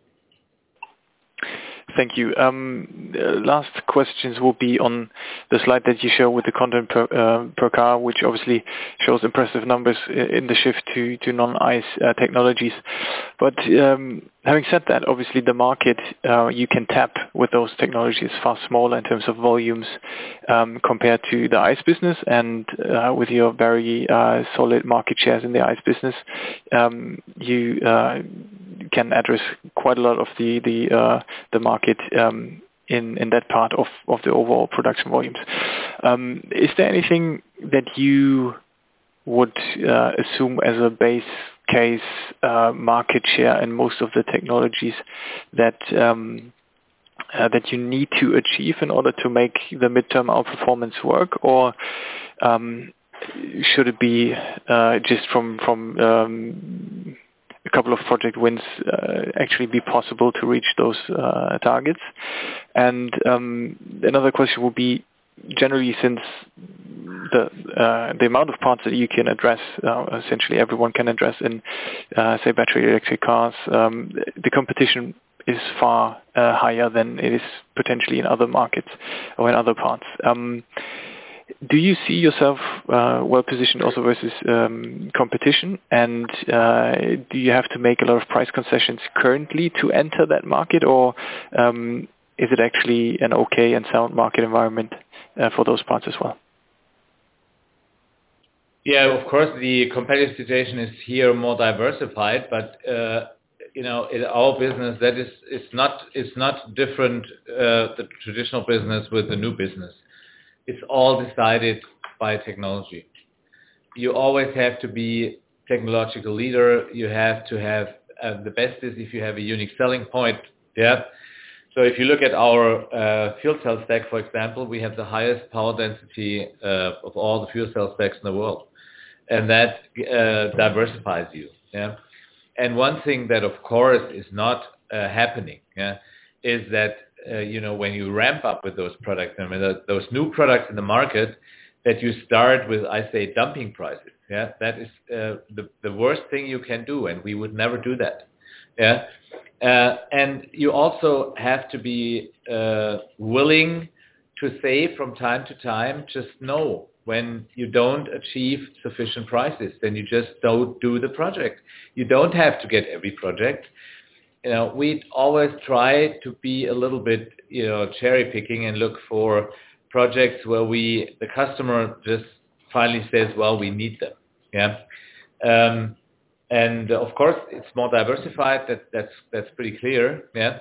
Thank you. Last questions will be on the slide that you show with the content per car, which obviously shows impressive numbers in the shift to non-ICE technologies. But having said that, obviously the market you can tap with those technologies is far smaller in terms of volumes compared to the ICE business, and with your very solid market shares in the ICE business, you can address quite a lot of the market in that part of the overall production volumes. Is there anything that you would assume as a base case market share in most of the technologies that you need to achieve in order to make the midterm outperformance work, or should it be just from a couple of project wins actually be possible to reach those targets? And another question would be, generally, since the amount of parts that you can address, essentially everyone can address in, say, battery electric cars, the competition is far higher than it is potentially in other markets or in other parts. Do you see yourself well positioned also versus competition? And do you have to make a lot of price concessions currently to enter that market, or is it actually an okay and sound market environment for those parts as well? Yeah, of course, the competitive situation is here more diversified, but in our business, that is not different. The traditional business with the new business. It's all decided by technology. You always have to be technological leader. You have to have the best is if you have a unique selling point. Yeah. So if you look at our fuel cell stack, for example, we have the highest power density of all the fuel cell stacks in the world, and that diversifies you. Yeah. And one thing that, of course, is not happening, is that when you ramp up with those products, those new products in the market, that you start with, I say, dumping prices. Yeah, that is the worst thing you can do, and we would never do that. Yeah, and you also have to be willing to say from time to time, just no. When you don't achieve sufficient prices, then you just don't do the project. You don't have to get every project. We always try to be a little bit, cherry picking and look for projects where the customer just finally says, well, we need them. Yeah. And of course, it's more diversified. That's pretty clear. Yeah.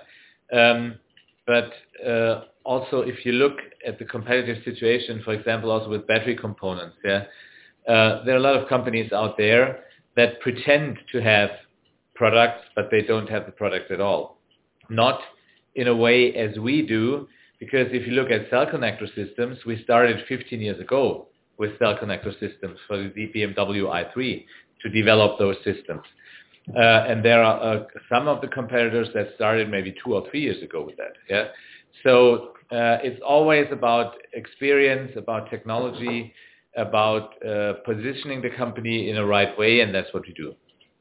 But also, if you look at the competitive situation, for example, also with battery components, there are a lot of companies out there that pretend to have products, but they don't have the product at all. Not in a way as we do, because if you look at cell connector systems, we started 15 years ago with cell connector systems for the BMW i3 to develop those systems. And there are some of the competitors that started maybe 2 or 3 years ago with that. Yeah. So it's always about experience, about technology, about positioning the company in a right way, and that's what we do.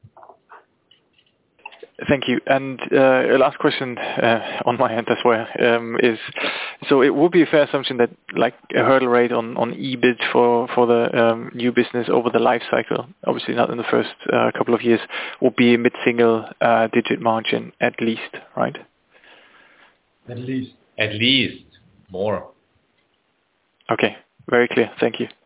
Thank you. And last question on my end as well is, so it would be a fair assumption that like a hurdle rate on EBIT for the new business over the life cycle, obviously not in the first couple of years, will be a mid-single digit margin at least, right? At least. At least. More. Okay. Very clear. Thank you.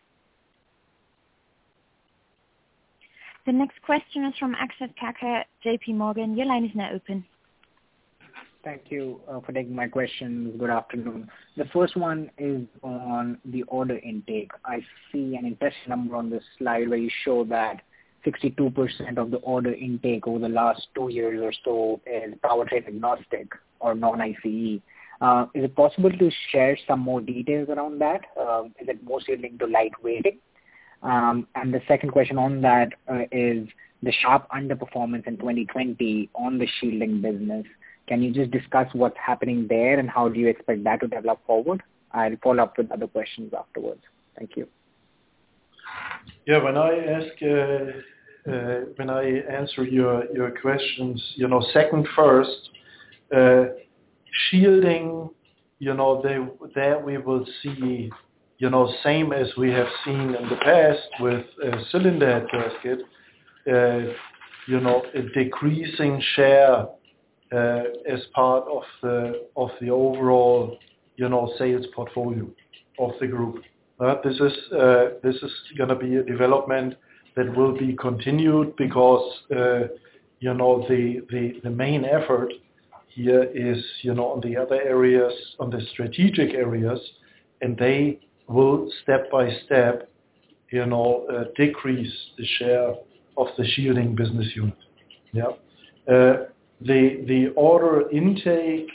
The next question is from Akshat Kacker, JP Morgan. Your line is now open. Thank you for taking my question. Good afternoon. The first one is on the order intake. I see an interesting number on this slide where you show that 62% of the order intake over the last 2 years or so is powertrain agnostic or non-ICE. Is it possible to share some more details around that? Is it mostly linked to lightweighting? And the second question on that is the sharp underperformance in 2020 on the shielding business. Can you just discuss what's happening there and how do you expect that to develop forward? I'll follow up with other questions afterwards. Thank you. Yeah, when I answer your questions, second first, shielding, there we will see, same as we have seen in the past with cylinder head gasket, a decreasing share as part of the overall, sales portfolio of the group. This is going to be a development that will be continued because, the main effort here is, on the other areas, on the strategic areas, and they will step by step, decrease the share of the shielding business unit. Yeah. The order intake,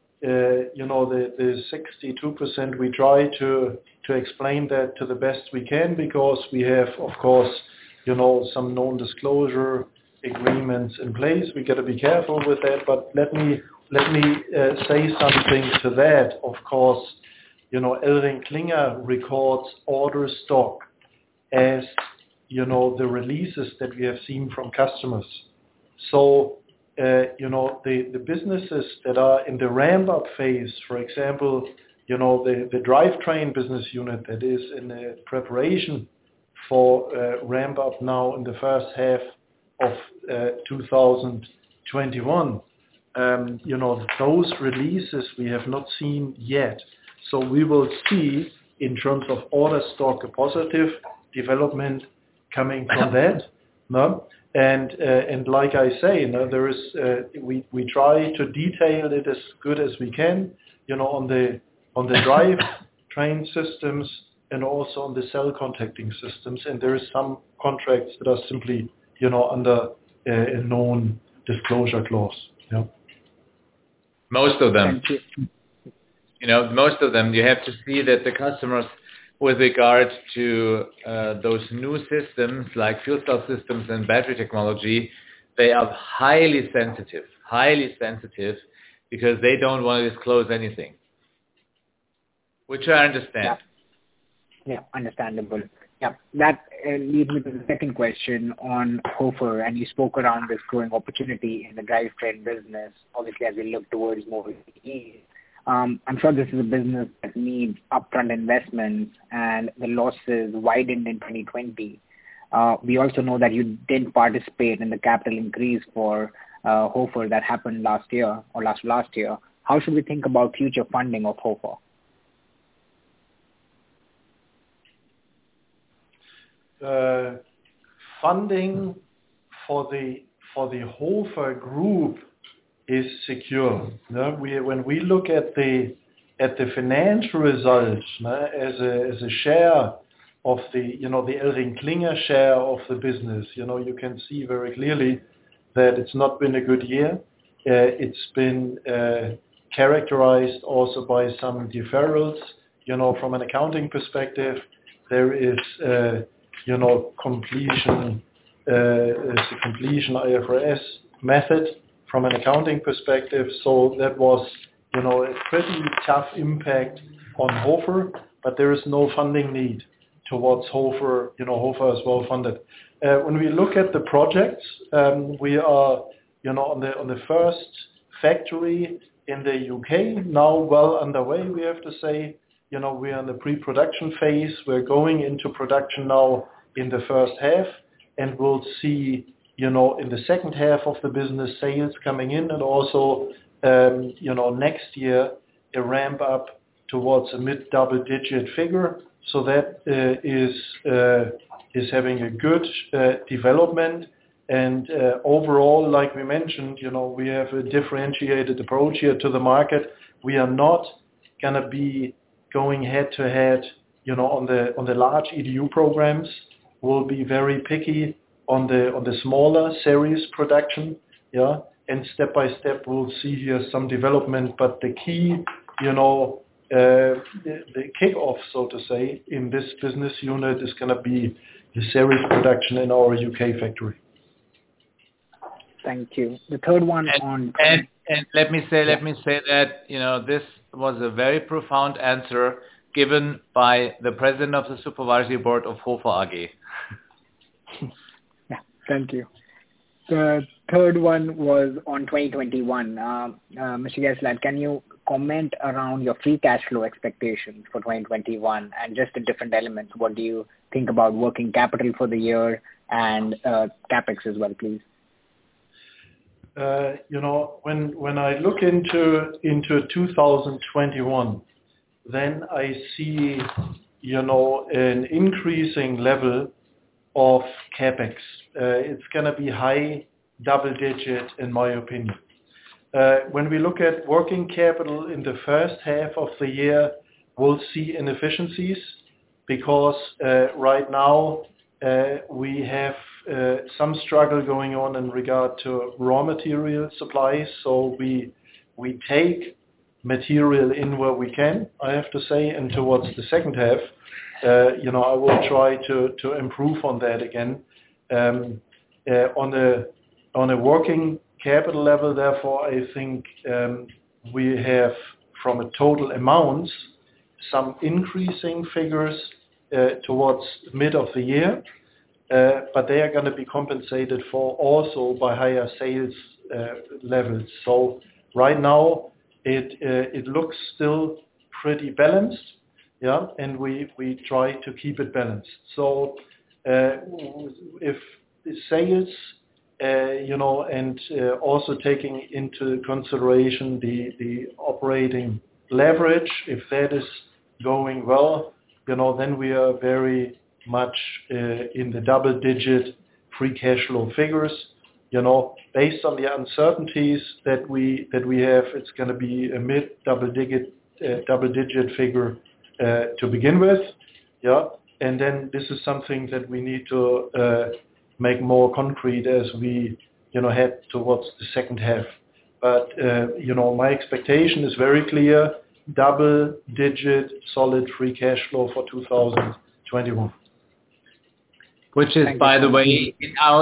the 62%, we try to explain that to the best we can because we have, of course, some non-disclosure agreements in place. We got to be careful with that, but let me say something to that. Of course, ElringKlinger records order stock as the releases that we have seen from customers. So the businesses that are in the ramp-up phase, for example, the drivetrain business unit that is in the preparation for ramp-up now in the first half of 2021, those releases we have not seen yet. So we will see, in terms of order stock, a positive development coming from that. No? And like I say, there is we try to detail it as good as we can, on the drive train systems and also on the cell contacting systems. And there is some contracts that are simply, under a known disclosure clause. Yeah. Most of them. Most of them, you have to see that the customers, with regard to those new systems like fuel cell systems and battery technology, they are highly sensitive because they don't want to disclose anything, which I understand. Yeah, understandable. Yeah, that leads me to the second question on Hofer, and you spoke around this growing opportunity in the drivetrain business, obviously as we look towards more EVs. I'm sure this is a business that needs upfront investments and the losses widened in 2020. We also know that you didn't participate in the capital increase for Hofer that happened last year or last year. How should we think about future funding of Hofer? Funding for the Hofer group is secure. When we look at the financial results as a share of the ElringKlinger share of the business, you can see very clearly that it's not been a good year. It's been characterized also by some deferrals. From an accounting perspective, there is completion IFRS method from an accounting perspective. So that was, a pretty tough impact on Hofer, but there is no funding need towards Hofer. Hofer is well funded. When we look at the projects, we are, on the first factory in the UK now well underway, we have to say. We are in the pre-production phase. We're going into production now in the first half, and we'll see, in the second half of the business, sales coming in, and also, next year, a ramp up towards a mid-double-digit figure. So that is having a good development. And overall, like we mentioned, we have a differentiated approach here to the market. We are not going to be going head-to-head, on the large EDU programs. We'll be very picky on the smaller series production, yeah, and step by step we'll see here some development. But the key, the kickoff, so to say, in this business unit is going to be the series production in our UK factory. Thank you. The third one and let me say that this was a very profound answer given by the president of the supervisory board of Hofer AG. Yeah, thank you. The third one was on 2021. Mr. Gerstlad, can you comment around your free cash flow expectations for 2021 and just the different elements? What do you think about working capital for the year and capex as well, please? When I look into 2021, then I see, an increasing level of capex. It's going to be high double digit in my opinion. When we look at working capital in the first half of the year, we'll see inefficiencies because right now we have some struggle going on in regard to raw material supplies. So we take material in where we can, I have to say, and towards the second half, I will try to improve on that again. On a working capital level, therefore, I think we have, from a total amounts, some increasing figures towards mid of the year, but they are going to be compensated for also by higher sales levels. So right now, it looks still pretty balanced, yeah, and we try to keep it balanced. So if sales, and also taking into consideration the operating leverage, if that is going well, then we are very much in the double-digit free cash flow figures. Based on the uncertainties that we have, it's going to be a mid double-digit figure to begin with, yeah. And then this is something that we need to make more concrete as we, head towards the second half. But my expectation is very clear: double-digit solid free cash flow for 2021. Which is, by the way,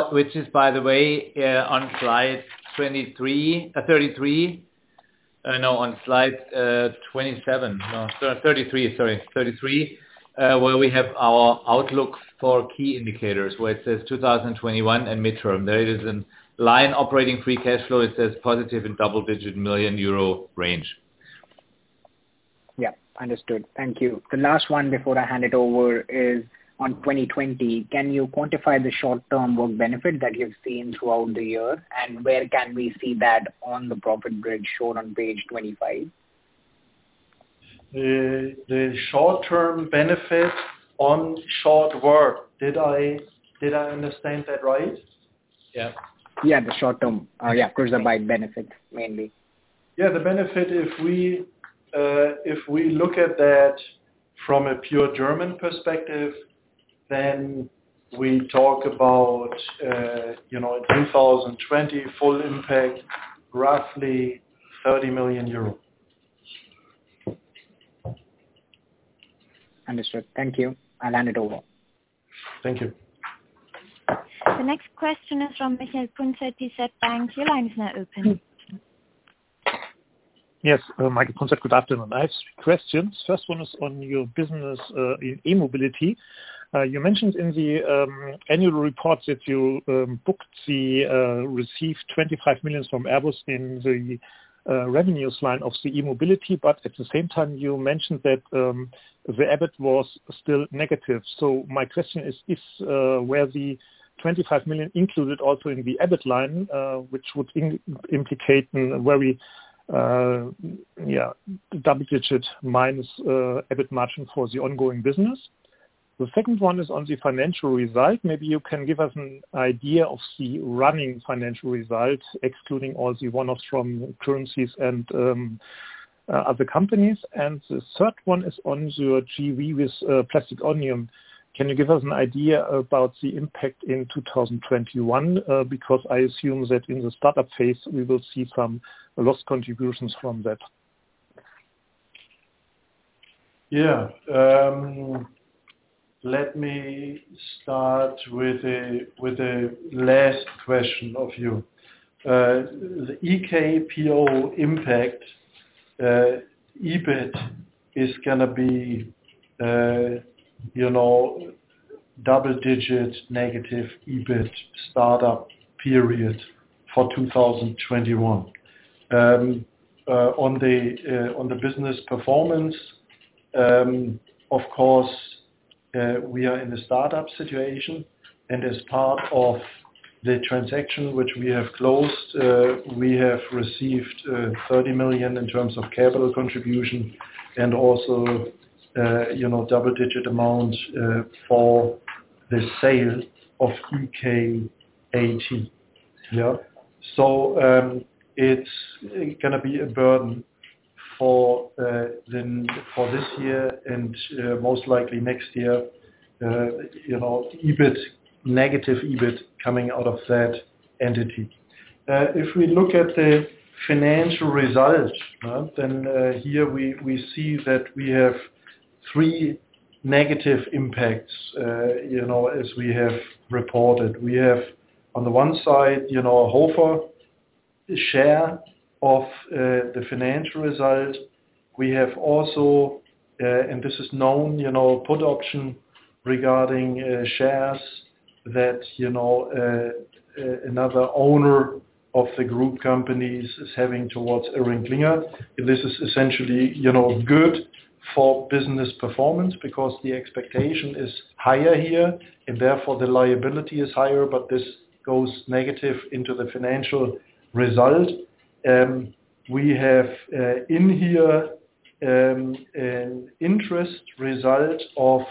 on slide 33. On slide 27. No, 33. Sorry, 33. Where we have our outlook for key indicators, where it says 2021 and midterm. There is a line operating free cash flow. It says positive in double-digit million euro range. Yeah, understood. Thank you. The last one before I hand it over is on 2020. Can you quantify the short-term work benefit that you've seen throughout the year, and where can we see that on the profit bridge shown on page 25? The short-term benefit on short work. Did I understand that right? Yeah. Yeah, the short-term. Kurzarbeit benefits mainly. Yeah, the benefit, if we look at that from a pure German perspective, then we talk about, in 2020 full impact, roughly 30 million euro. Understood. Thank you. I'll hand it over. Thank you. The next question is from Michael Punzet, DZ Bank. Your line is now open. Yes, Michael Punzet, good afternoon. I have 3 questions. First one is on your business in e-mobility. You mentioned in the annual report that you received 25 million from Airbus in the revenues line of the e-mobility, but at the same time you mentioned that the EBIT was still negative. So my question is where the 25 million included also in the EBIT line, which would implicate a very double-digit minus EBIT margin for the ongoing business. The second one is on the financial result. Maybe you can give us an idea of the running financial result, excluding all the one-offs from currencies and other companies. And the third one is on your JV with Plastic Omnium. Can you give us an idea about the impact in 2021? Because I assume that in the startup phase, we will see some lost contributions from that. Yeah. Let me start with the last question of you. The EKPO impact, EBIT is going to be, double-digit negative EBIT startup period for 2021. On the business performance, of course, we are in a startup situation, and as part of the transaction which we have closed, we have received 30 million in terms of capital contribution, and also double-digit amount for the sale of EKAT. Yeah. So it's going to be a burden for this year and most likely next year. EBIT, negative EBIT coming out of that entity. If we look at the financial result, then here we see that we have three negative impacts, as we have reported. We have, on the one side, Hofer share of the financial result. We have also, and this is known, put option regarding shares that, another owner of the group companies is having towards ElringKlinger. This is essentially, good for business performance because the expectation is higher here and therefore the liability is higher, but this goes negative into the financial result. We have in here an interest result of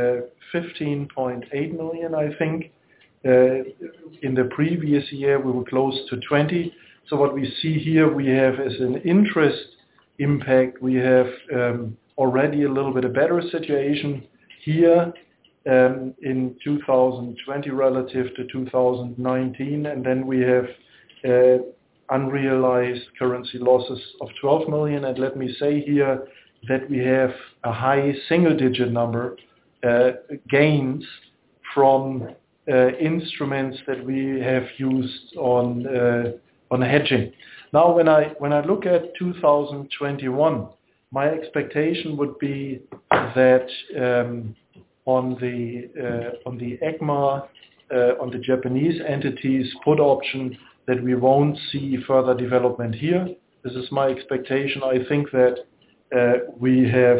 15.8 million, I think. In the previous year, we were close to 20. So what we see here, we have as an interest impact, we have already a little bit a better situation here in 2020 relative to 2019. And then we have unrealized currency losses of 12 million. And let me say here that we have a high single-digit number gains from instruments that we have used on hedging. Now, when I look at 2021, my expectation would be that on the ECMA, on the Japanese entities put option, that we won't see further development here. This is my expectation. I think that we have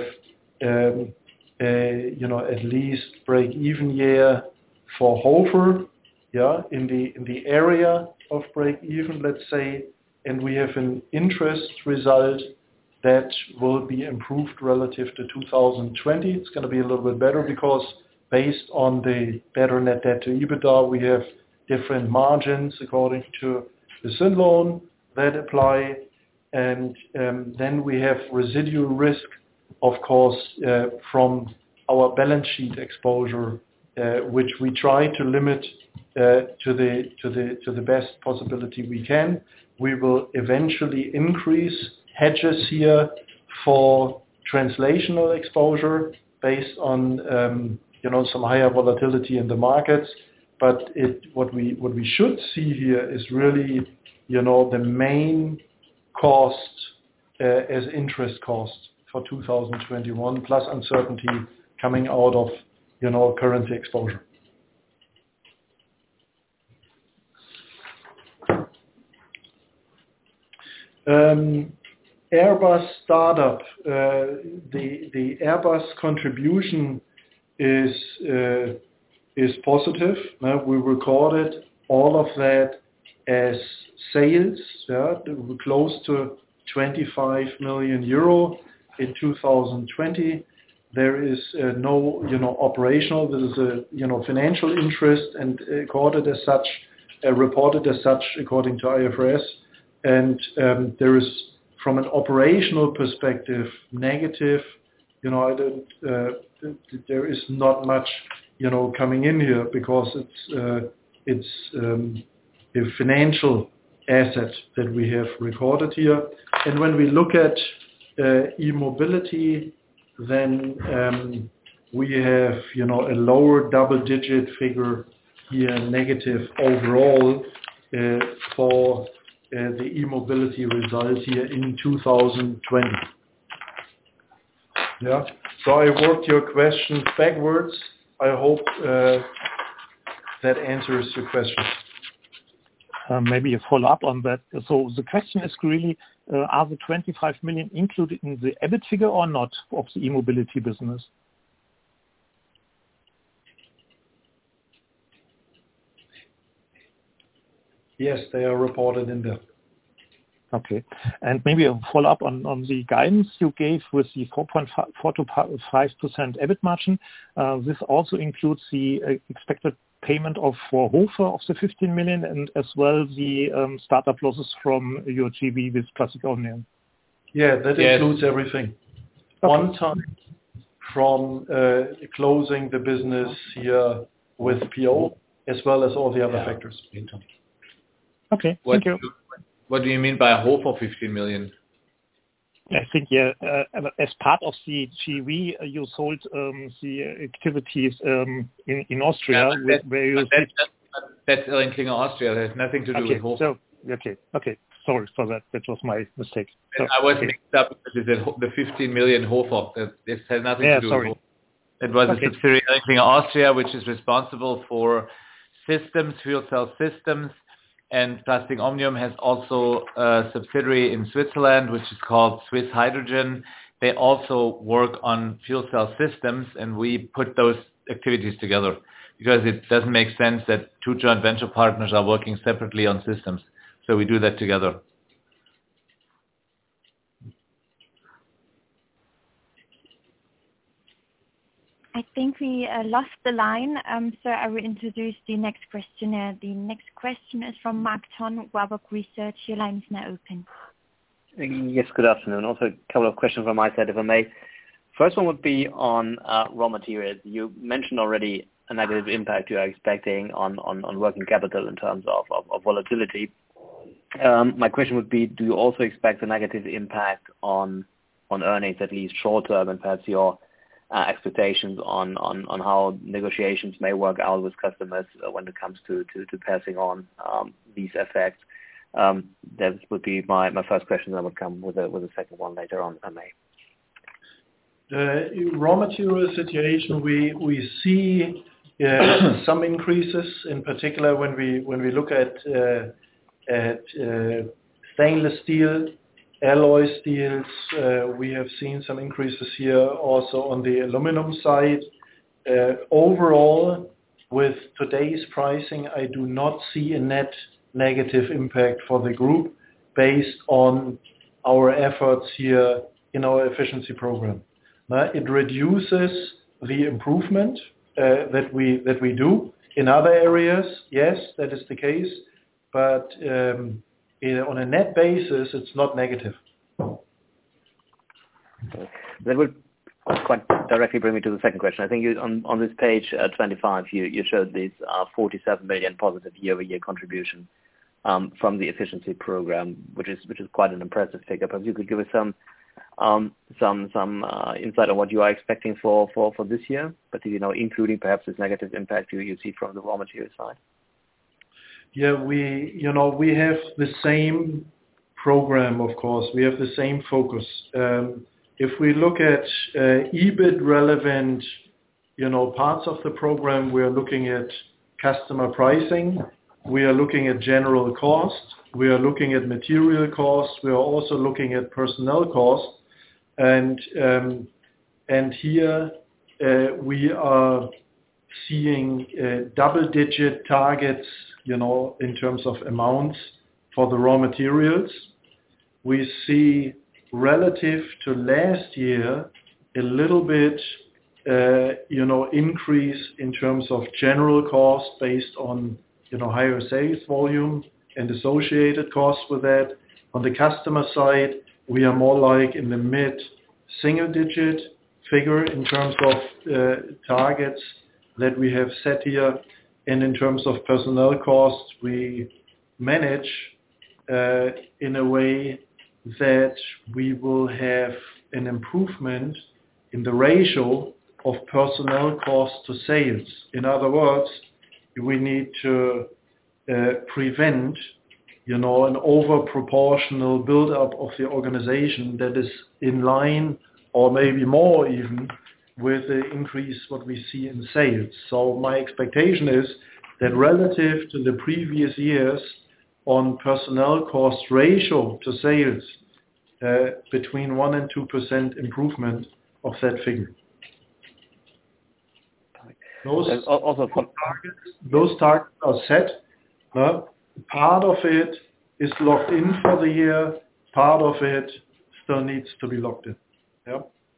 at least break-even year for Hofer, in the area of break-even, let's say, and we have an interest result that will be improved relative to 2020. It's going to be a little bit better because based on the better net debt to EBITDA, we have different margins according to the syn loan that apply. And then we have residual risk, of course, from our balance sheet exposure, which we try to limit to the best possibility we can. We will eventually increase hedges here for translational exposure based on some higher volatility in the markets. But what we should see here is really the main cost as interest cost for 2021 plus uncertainty coming out of currency exposure. Airbus startup, the Airbus contribution is positive. We recorded all of that as sales. We're close to 25 million euro in 2020. There is no operational. There is a financial interest and recorded as such, reported as such according to IFRS. And there is, from an operational perspective, negative. There is not much coming in here because it's a financial asset that we have recorded here. And when we look at e-mobility, then we have a lower double-digit figure here, negative overall for the e-mobility result here in 2020. Yeah. So I worked your question backwards. I hope that answers your question. Maybe a follow-up on that. So the question is really, are the 25 million included in the EBIT figure or not of the e-mobility business? Yes, they are reported in there. Okay. And maybe a follow-up on the guidance you gave with the 4.4 to 5% EBIT margin. This also includes the expected payment for Hofer of the 15 million and as well the startup losses from your JV with Plastic Omnium. Yeah, that includes everything. Okay. One time from closing the business here with PO as well as all the other factors. Okay, thank you. What do you mean by Hofer 15 million? I think, as part of the JV, you sold the activities in Austria. That's ElringKlinger Austria. It has nothing to do with Hofer. Okay. Sorry for that. That was my mistake. So, I was mixed up because the 15 million Hofer. This has nothing to do with Hofer. It was a subsidiary ElringKlinger Austria, which is responsible for systems, fuel cell systems. And Plastic Omnium has also a subsidiary in Switzerland, which is called Swiss Hydrogen. They also work on fuel cell systems, and we put those activities together because it doesn't make sense that two joint venture partners are working separately on systems. So we do that together. I think we lost the line, so I will introduce the next questioner. The next question is from Mark Ton, Warburg Research. Your line is now open. Yes, good afternoon. Also a couple of questions from my side, if I may. First one would be on raw materials. You mentioned already a negative impact you are expecting on working capital in terms of volatility. My question would be, do you also expect a negative impact on earnings, at least short term, and perhaps your expectations on how negotiations may work out with customers when it comes to passing on these effects? That would be my first question. I would come with a second one later on, if I may. The raw material situation, we see some increases, in particular when we look at stainless steel, alloy steels. We have seen some increases here also on the aluminum side. Overall, with today's pricing, I do not see a net negative impact for the group based on our efforts here in our efficiency program. It reduces the improvement that we do in other areas. Yes, that is the case, but on a net basis, it's not negative. Okay. That would quite directly bring me to the second question. I think on this page 25, you showed this 47 million positive year-over-year contribution from the efficiency program, which is quite an impressive figure. Perhaps you could give us some insight on what you are expecting for this year, but including perhaps this negative impact you see from the raw material side. Yeah, we have the same program, of course. We have the same focus. If we look at EBIT relevant, parts of the program, we are looking at customer pricing. We are looking at general cost. We are looking at material costs. We are also looking at personnel costs. And here we are seeing double-digit targets, in terms of amounts for the raw materials. We see relative to last year a little bit, increase in terms of general cost based on, higher sales volume and associated costs with that. On the customer side, we are more like in the mid-single-digit figure in terms of targets. that we have set here. And in terms of personnel costs, we manage in a way that we will have an improvement in the ratio of personnel costs to sales. In other words, we need to prevent, an over-proportional build-up of the organization that is in line or maybe more even with the increase what we see in sales. So my expectation is that relative to the previous years on personnel cost ratio to sales, between 1 and 2% improvement of that figure. Those targets are set. Part of it is locked in for the year. Part of it still needs to be locked in. Yeah.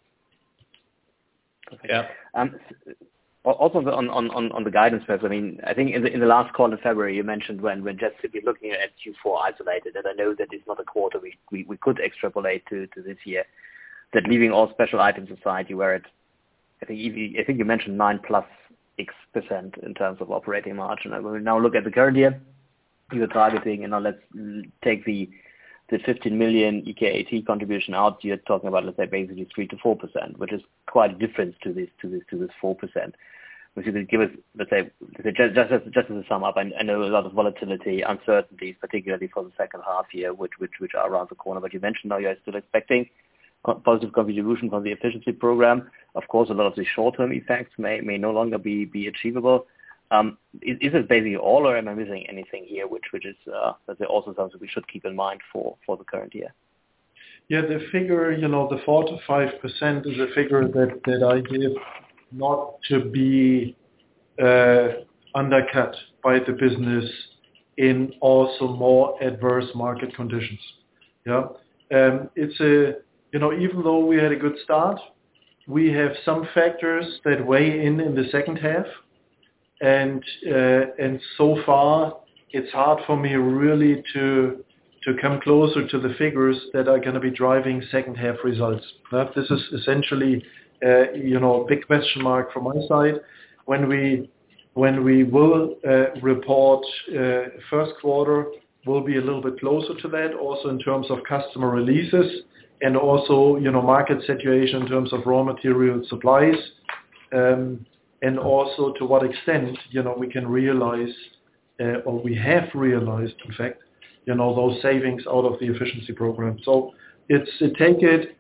Okay. Yeah. Also on the guidance first, I mean, I think in the last call in February, you mentioned when just to be looking at Q4 isolated, and I know that it's not a quarter we could extrapolate to this year, that leaving all special items aside, you were at, I think you mentioned 9+X% in terms of operating margin. And when we now look at the current year, you're targeting, let's take the 15 million EKAT contribution out. You're talking about, let's say, basically 3 to 4%, which is quite a difference to this 4%. Which you could give us, let's say, just as a sum up. I know a lot of volatility, uncertainties, particularly for the second half year, which are around the corner. But you mentioned now you're still expecting positive contribution from the efficiency program. Of course, a lot of the short-term effects may no longer be achievable. Is it basically all, or am I missing anything here, which is let's say also something we should keep in mind for the current year? Yeah, the figure, the 4 to 5% is a figure that I give not to be undercut by the business in also more adverse market conditions. Yeah, it's even though we had a good start, we have some factors that weigh in the second half. And so far, it's hard for me really to come closer to the figures that are going to be driving second half results. This is essentially, a big question mark from my side. When we will report first quarter, we'll be a little bit closer to that, also in terms of customer releases and also, market situation in terms of raw material supplies. And also to what extent, we can realize, or we have realized, in fact, those savings out of the efficiency program. So take it,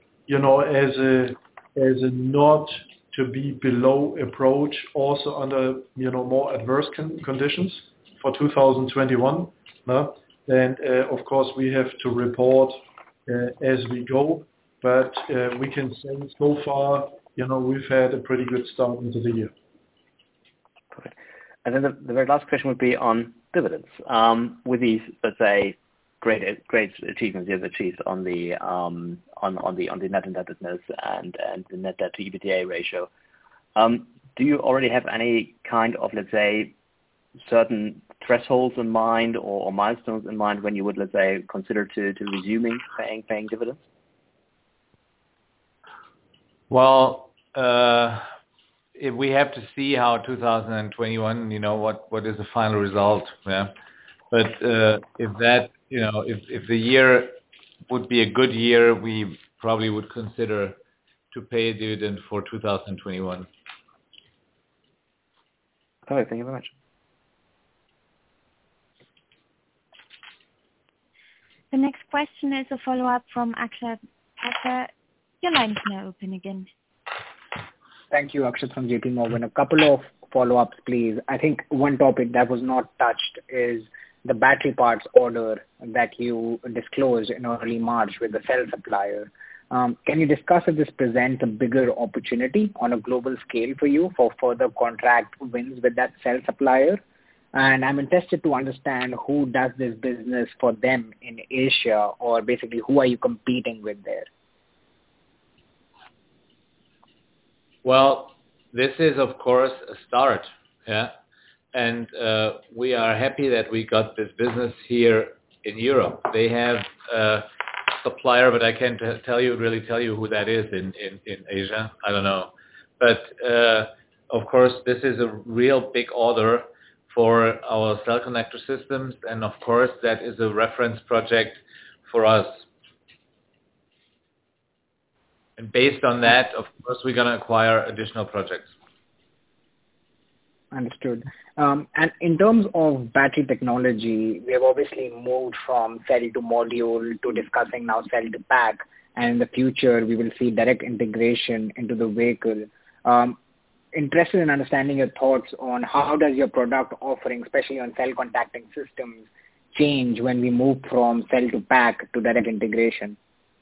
as a not to be below approach, also under, more adverse conditions for 2021. And of course, we have to report as we go, but we can say so far, we've had a pretty good start into the year. Perfect. And then the very last question would be on dividends. With these, let's say, great achievements you've achieved on the net indebtedness and the net debt to EBITDA ratio, do you already have any kind of, let's say, certain thresholds in mind or milestones in mind when you would, let's say, consider to resuming paying dividends? Well, if we have to see how 2021, what is the final result, yeah. But if the year would be a good year, we probably would consider to pay a dividend for 2021. Okay, thank you very much. The next question is a follow-up from Akshat Kacker. Your line is now open again. Thank you, Akshat from JP Morgan. A couple of follow-ups, please. I think one topic that was not touched is the battery parts order that you disclosed in early March with the cell supplier. Can you discuss if this presents a bigger opportunity on a global scale for you for further contract wins with that cell supplier? And I'm interested to understand who does this business for them in Asia, or basically who are you competing with there? Well, this is, of course, a start, yeah. And we are happy that we got this business here in Europe. They have a supplier, but I can't really tell you who that is in Asia. I don't know. But of course, this is a real big order for our cell connector systems, and of course, that is a reference project for us. And based on that, of course, we're going to acquire additional projects. Understood. And in terms of battery technology, we have obviously moved from cell to module to discussing now cell to pack, and in the future we will see direct integration into the vehicle. Interested in understanding your thoughts on how does your product offering, especially on cell contacting systems, change when we move from cell to pack to direct integration?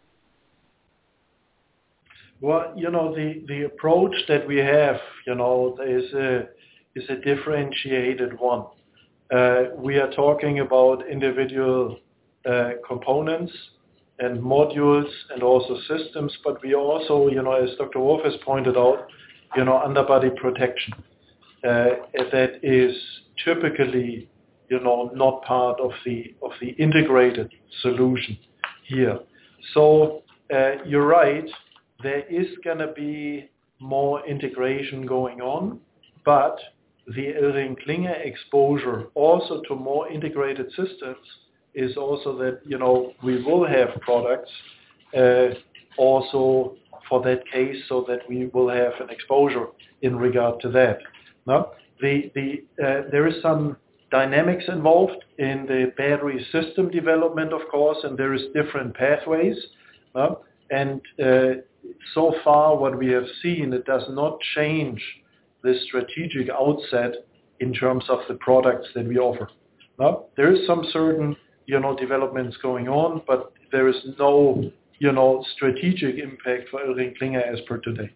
Well, the approach that we have, is a differentiated one. We are talking about individual components and modules and also systems, but we also, as Dr. Wolf has pointed out, underbody protection. That is typically, not part of the integrated solution here. So you're right, there is going to be more integration going on, but the ElringKlinger exposure also to more integrated systems is also that, we will have products also for that case, so that we will have an exposure in regard to that. No? There is some dynamics involved in the battery system development, of course, and there is different pathways. No? And so far what we have seen, it does not change the strategic outset in terms of the products that we offer. No? There is some certain, developments going on, but there is no, strategic impact for ElringKlinger as per today.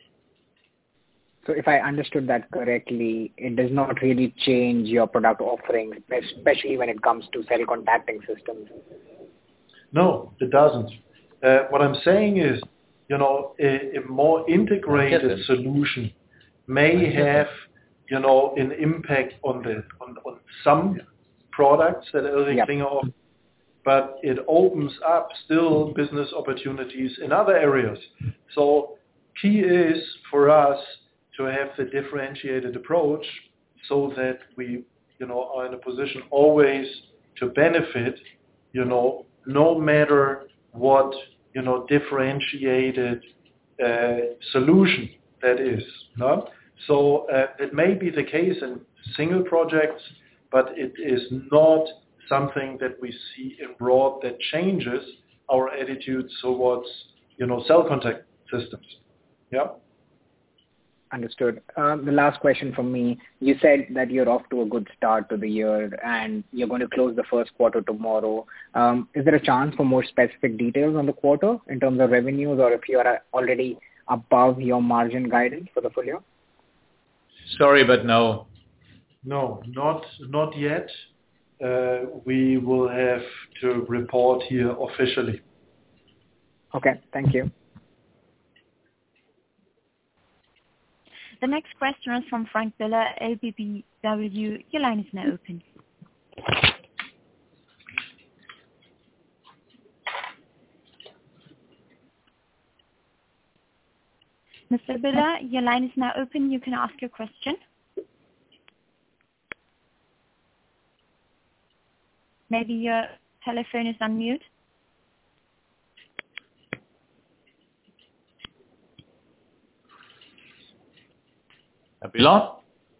So if I understood that correctly, it does not really change your product offerings, especially when it comes to cell contacting systems. No, it doesn't. What I'm saying is, a more integrated solution may have, an impact on some products that ElringKlinger offers, but it opens up still business opportunities in other areas. So key is for us to have the differentiated approach so that we, are in a position always to benefit, no matter what, differentiated solution that is. No? So it may be the case in single projects, but it is not something that we see in broad that changes our attitude towards, cell contact systems. Yeah. Understood. The last question from me. You said that you're off to a good start to the year and you're going to close the first quarter tomorrow. Is there a chance for more specific details on the quarter in terms of revenues, or if you are already above your margin guidance for the full year? Sorry, but no. No, not yet. We will have to report here officially. Okay, thank you. The next question is from Frank Biller, LBBW. Your line is now open. Mr. Biller, your line is now open. You can ask your question. Maybe your telephone is on mute. Herr Biller?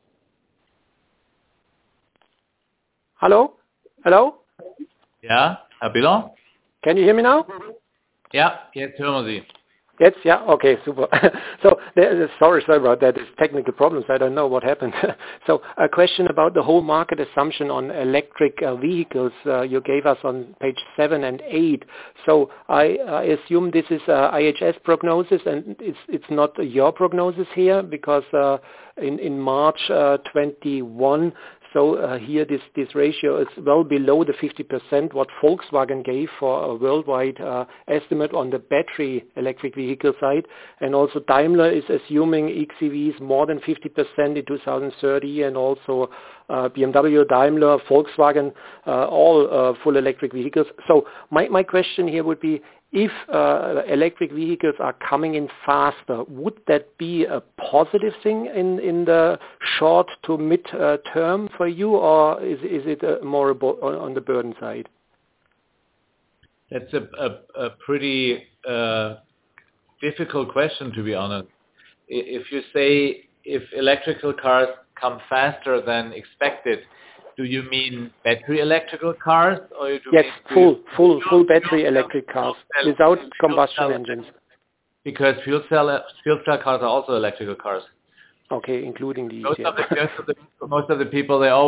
Hello? Hello? Ja, Herr Biller? Can you hear me now? Ja, jetzt hören wir Sie. Yes, yeah, okay, super. So, sorry about that. It's technical problems. I don't know what happened. So, a question about the whole market assumption on electric vehicles you gave us on page 7 and 8. So, I assume this is IHS prognosis, and it's not your prognosis here, because in March 21. So here this ratio is well below the 50% what Volkswagen gave for a worldwide estimate on the battery electric vehicle side. And also Daimler is assuming xEVs more than 50% in 2030, and also BMW, Daimler, Volkswagen, all full electric vehicles. So my question here would be, if electric vehicles are coming in faster, would that be a positive thing in the short to mid term for you, or is it more on the burden side? That's a pretty difficult question, to be honest. If you say if electrical cars come faster than expected, do you mean battery electrical cars, or do you yes, mean full battery electric cars without combustion engines? Because fuel cell cars are also electrical cars. Okay, including these. Most of the people, a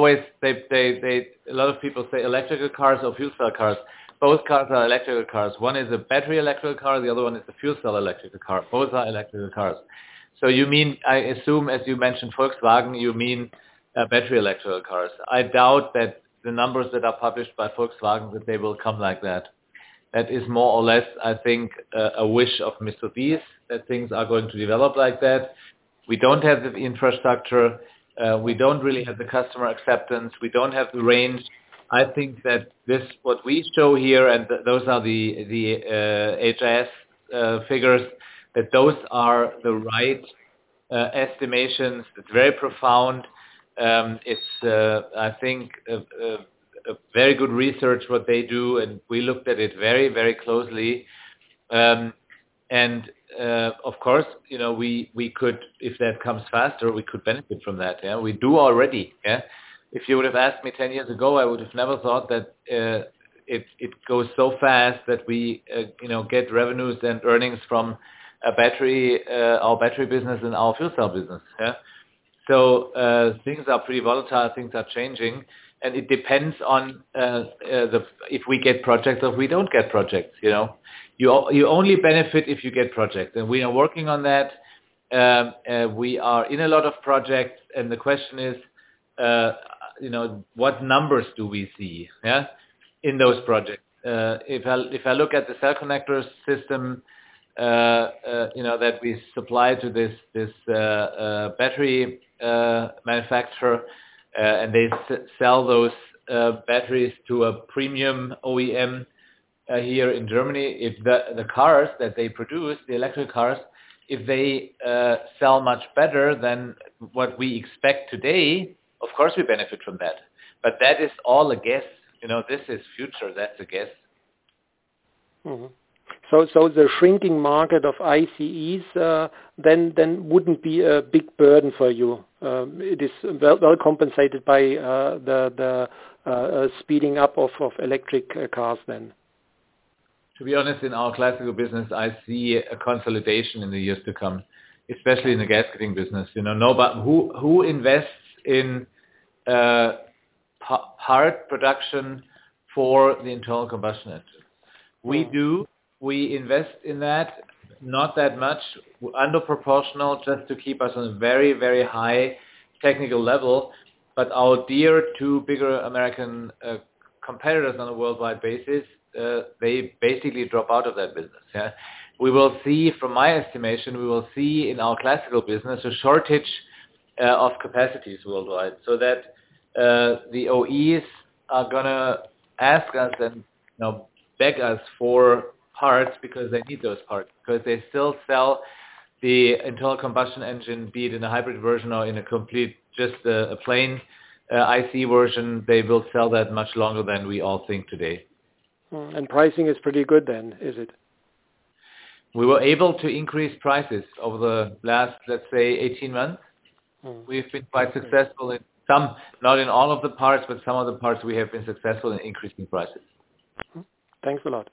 lot of people say electrical cars or fuel cell cars. Both cars are electrical cars. One is a battery electrical car, the other one is a fuel cell electrical car. Both are electrical cars. So you mean, I assume, as you mentioned Volkswagen, you mean battery electrical cars. I doubt that the numbers that are published by Volkswagen, that they will come like that. That is more or less, I think, a wish of Mr. Thies, that things are going to develop like that. We don't have the infrastructure. We don't really have the customer acceptance. We don't have the range. I think that what we show here, and those are the HIS figures, that those are the right estimations. It's very profound. It's, I think, a very good research what they do, and we looked at it very, very closely. Of course, we could, if that comes faster, we could benefit from that. Yeah, we do already. Yeah. If you would have asked me 10 years ago, I would have never thought that it goes so fast that we, get revenues and earnings from our battery business and our fuel cell business. Yeah. So things are pretty volatile. Things are changing, and it depends on if we get projects or if we don't get projects. You only benefit if you get projects, and we are working on that. We are in a lot of projects, and the question is, what numbers do we see, in those projects? If I look at the cell connector system, that we supply to this battery manufacturer, and they sell those batteries to a premium OEM here in Germany. If the cars that they produce, the electric cars, if they sell much better than what we expect today, of course we benefit from that. But that is all a guess. This is future. That's a guess. Mm-hmm. So the shrinking market of ICEs then wouldn't be a big burden for you. It is well compensated by the speeding up of electric cars then. To be honest, in our classical business, I see a consolidation in the years to come, especially in the gasketing business. Nobody who invests in part production for the internal combustion engine. We do. We invest in that, not that much, under proportional, just to keep us on a very, very high technical level. But our dear two bigger American competitors on a worldwide basis, they basically drop out of that business. Yeah? We will see, from my estimation, in our classical business a shortage of capacities worldwide, so that the OEs are going to ask us and beg us for parts because they need those parts, because they still sell the internal combustion engine, be it in a hybrid version or in a complete, just a plain IC version. They will sell that much longer than we all think today. And pricing is pretty good then, is it? We were able to increase prices over the last, let's say, 18 months. We've been quite successful in some, not in all of the parts, but some of the parts we have been successful in increasing prices. Thanks a lot.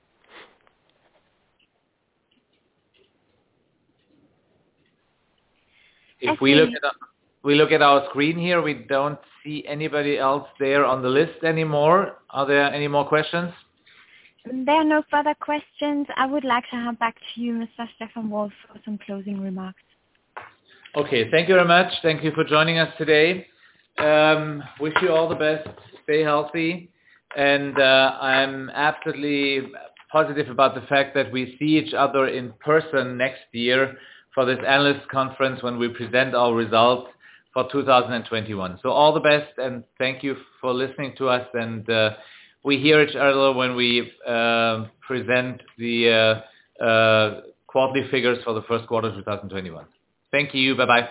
If we look at our screen here, we don't see anybody else there on the list anymore. Are there any more questions? There are no further questions. I would like to hand back to you, Mr. Stefan Wolf, for some closing remarks. Okay, thank you very much. Thank you for joining us today. Wish you all the best. Stay healthy. And I'm absolutely positive about the fact that we see each other in person next year for this analyst conference when we present our results for 2021. So all the best, and thank you for listening to us, and we hear each other when we present the quarterly figures for the first quarter of 2021. Thank you. Bye-bye.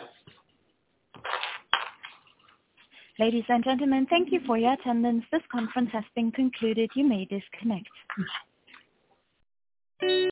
Ladies and gentlemen, thank you for your attendance. This conference has been concluded. You may disconnect.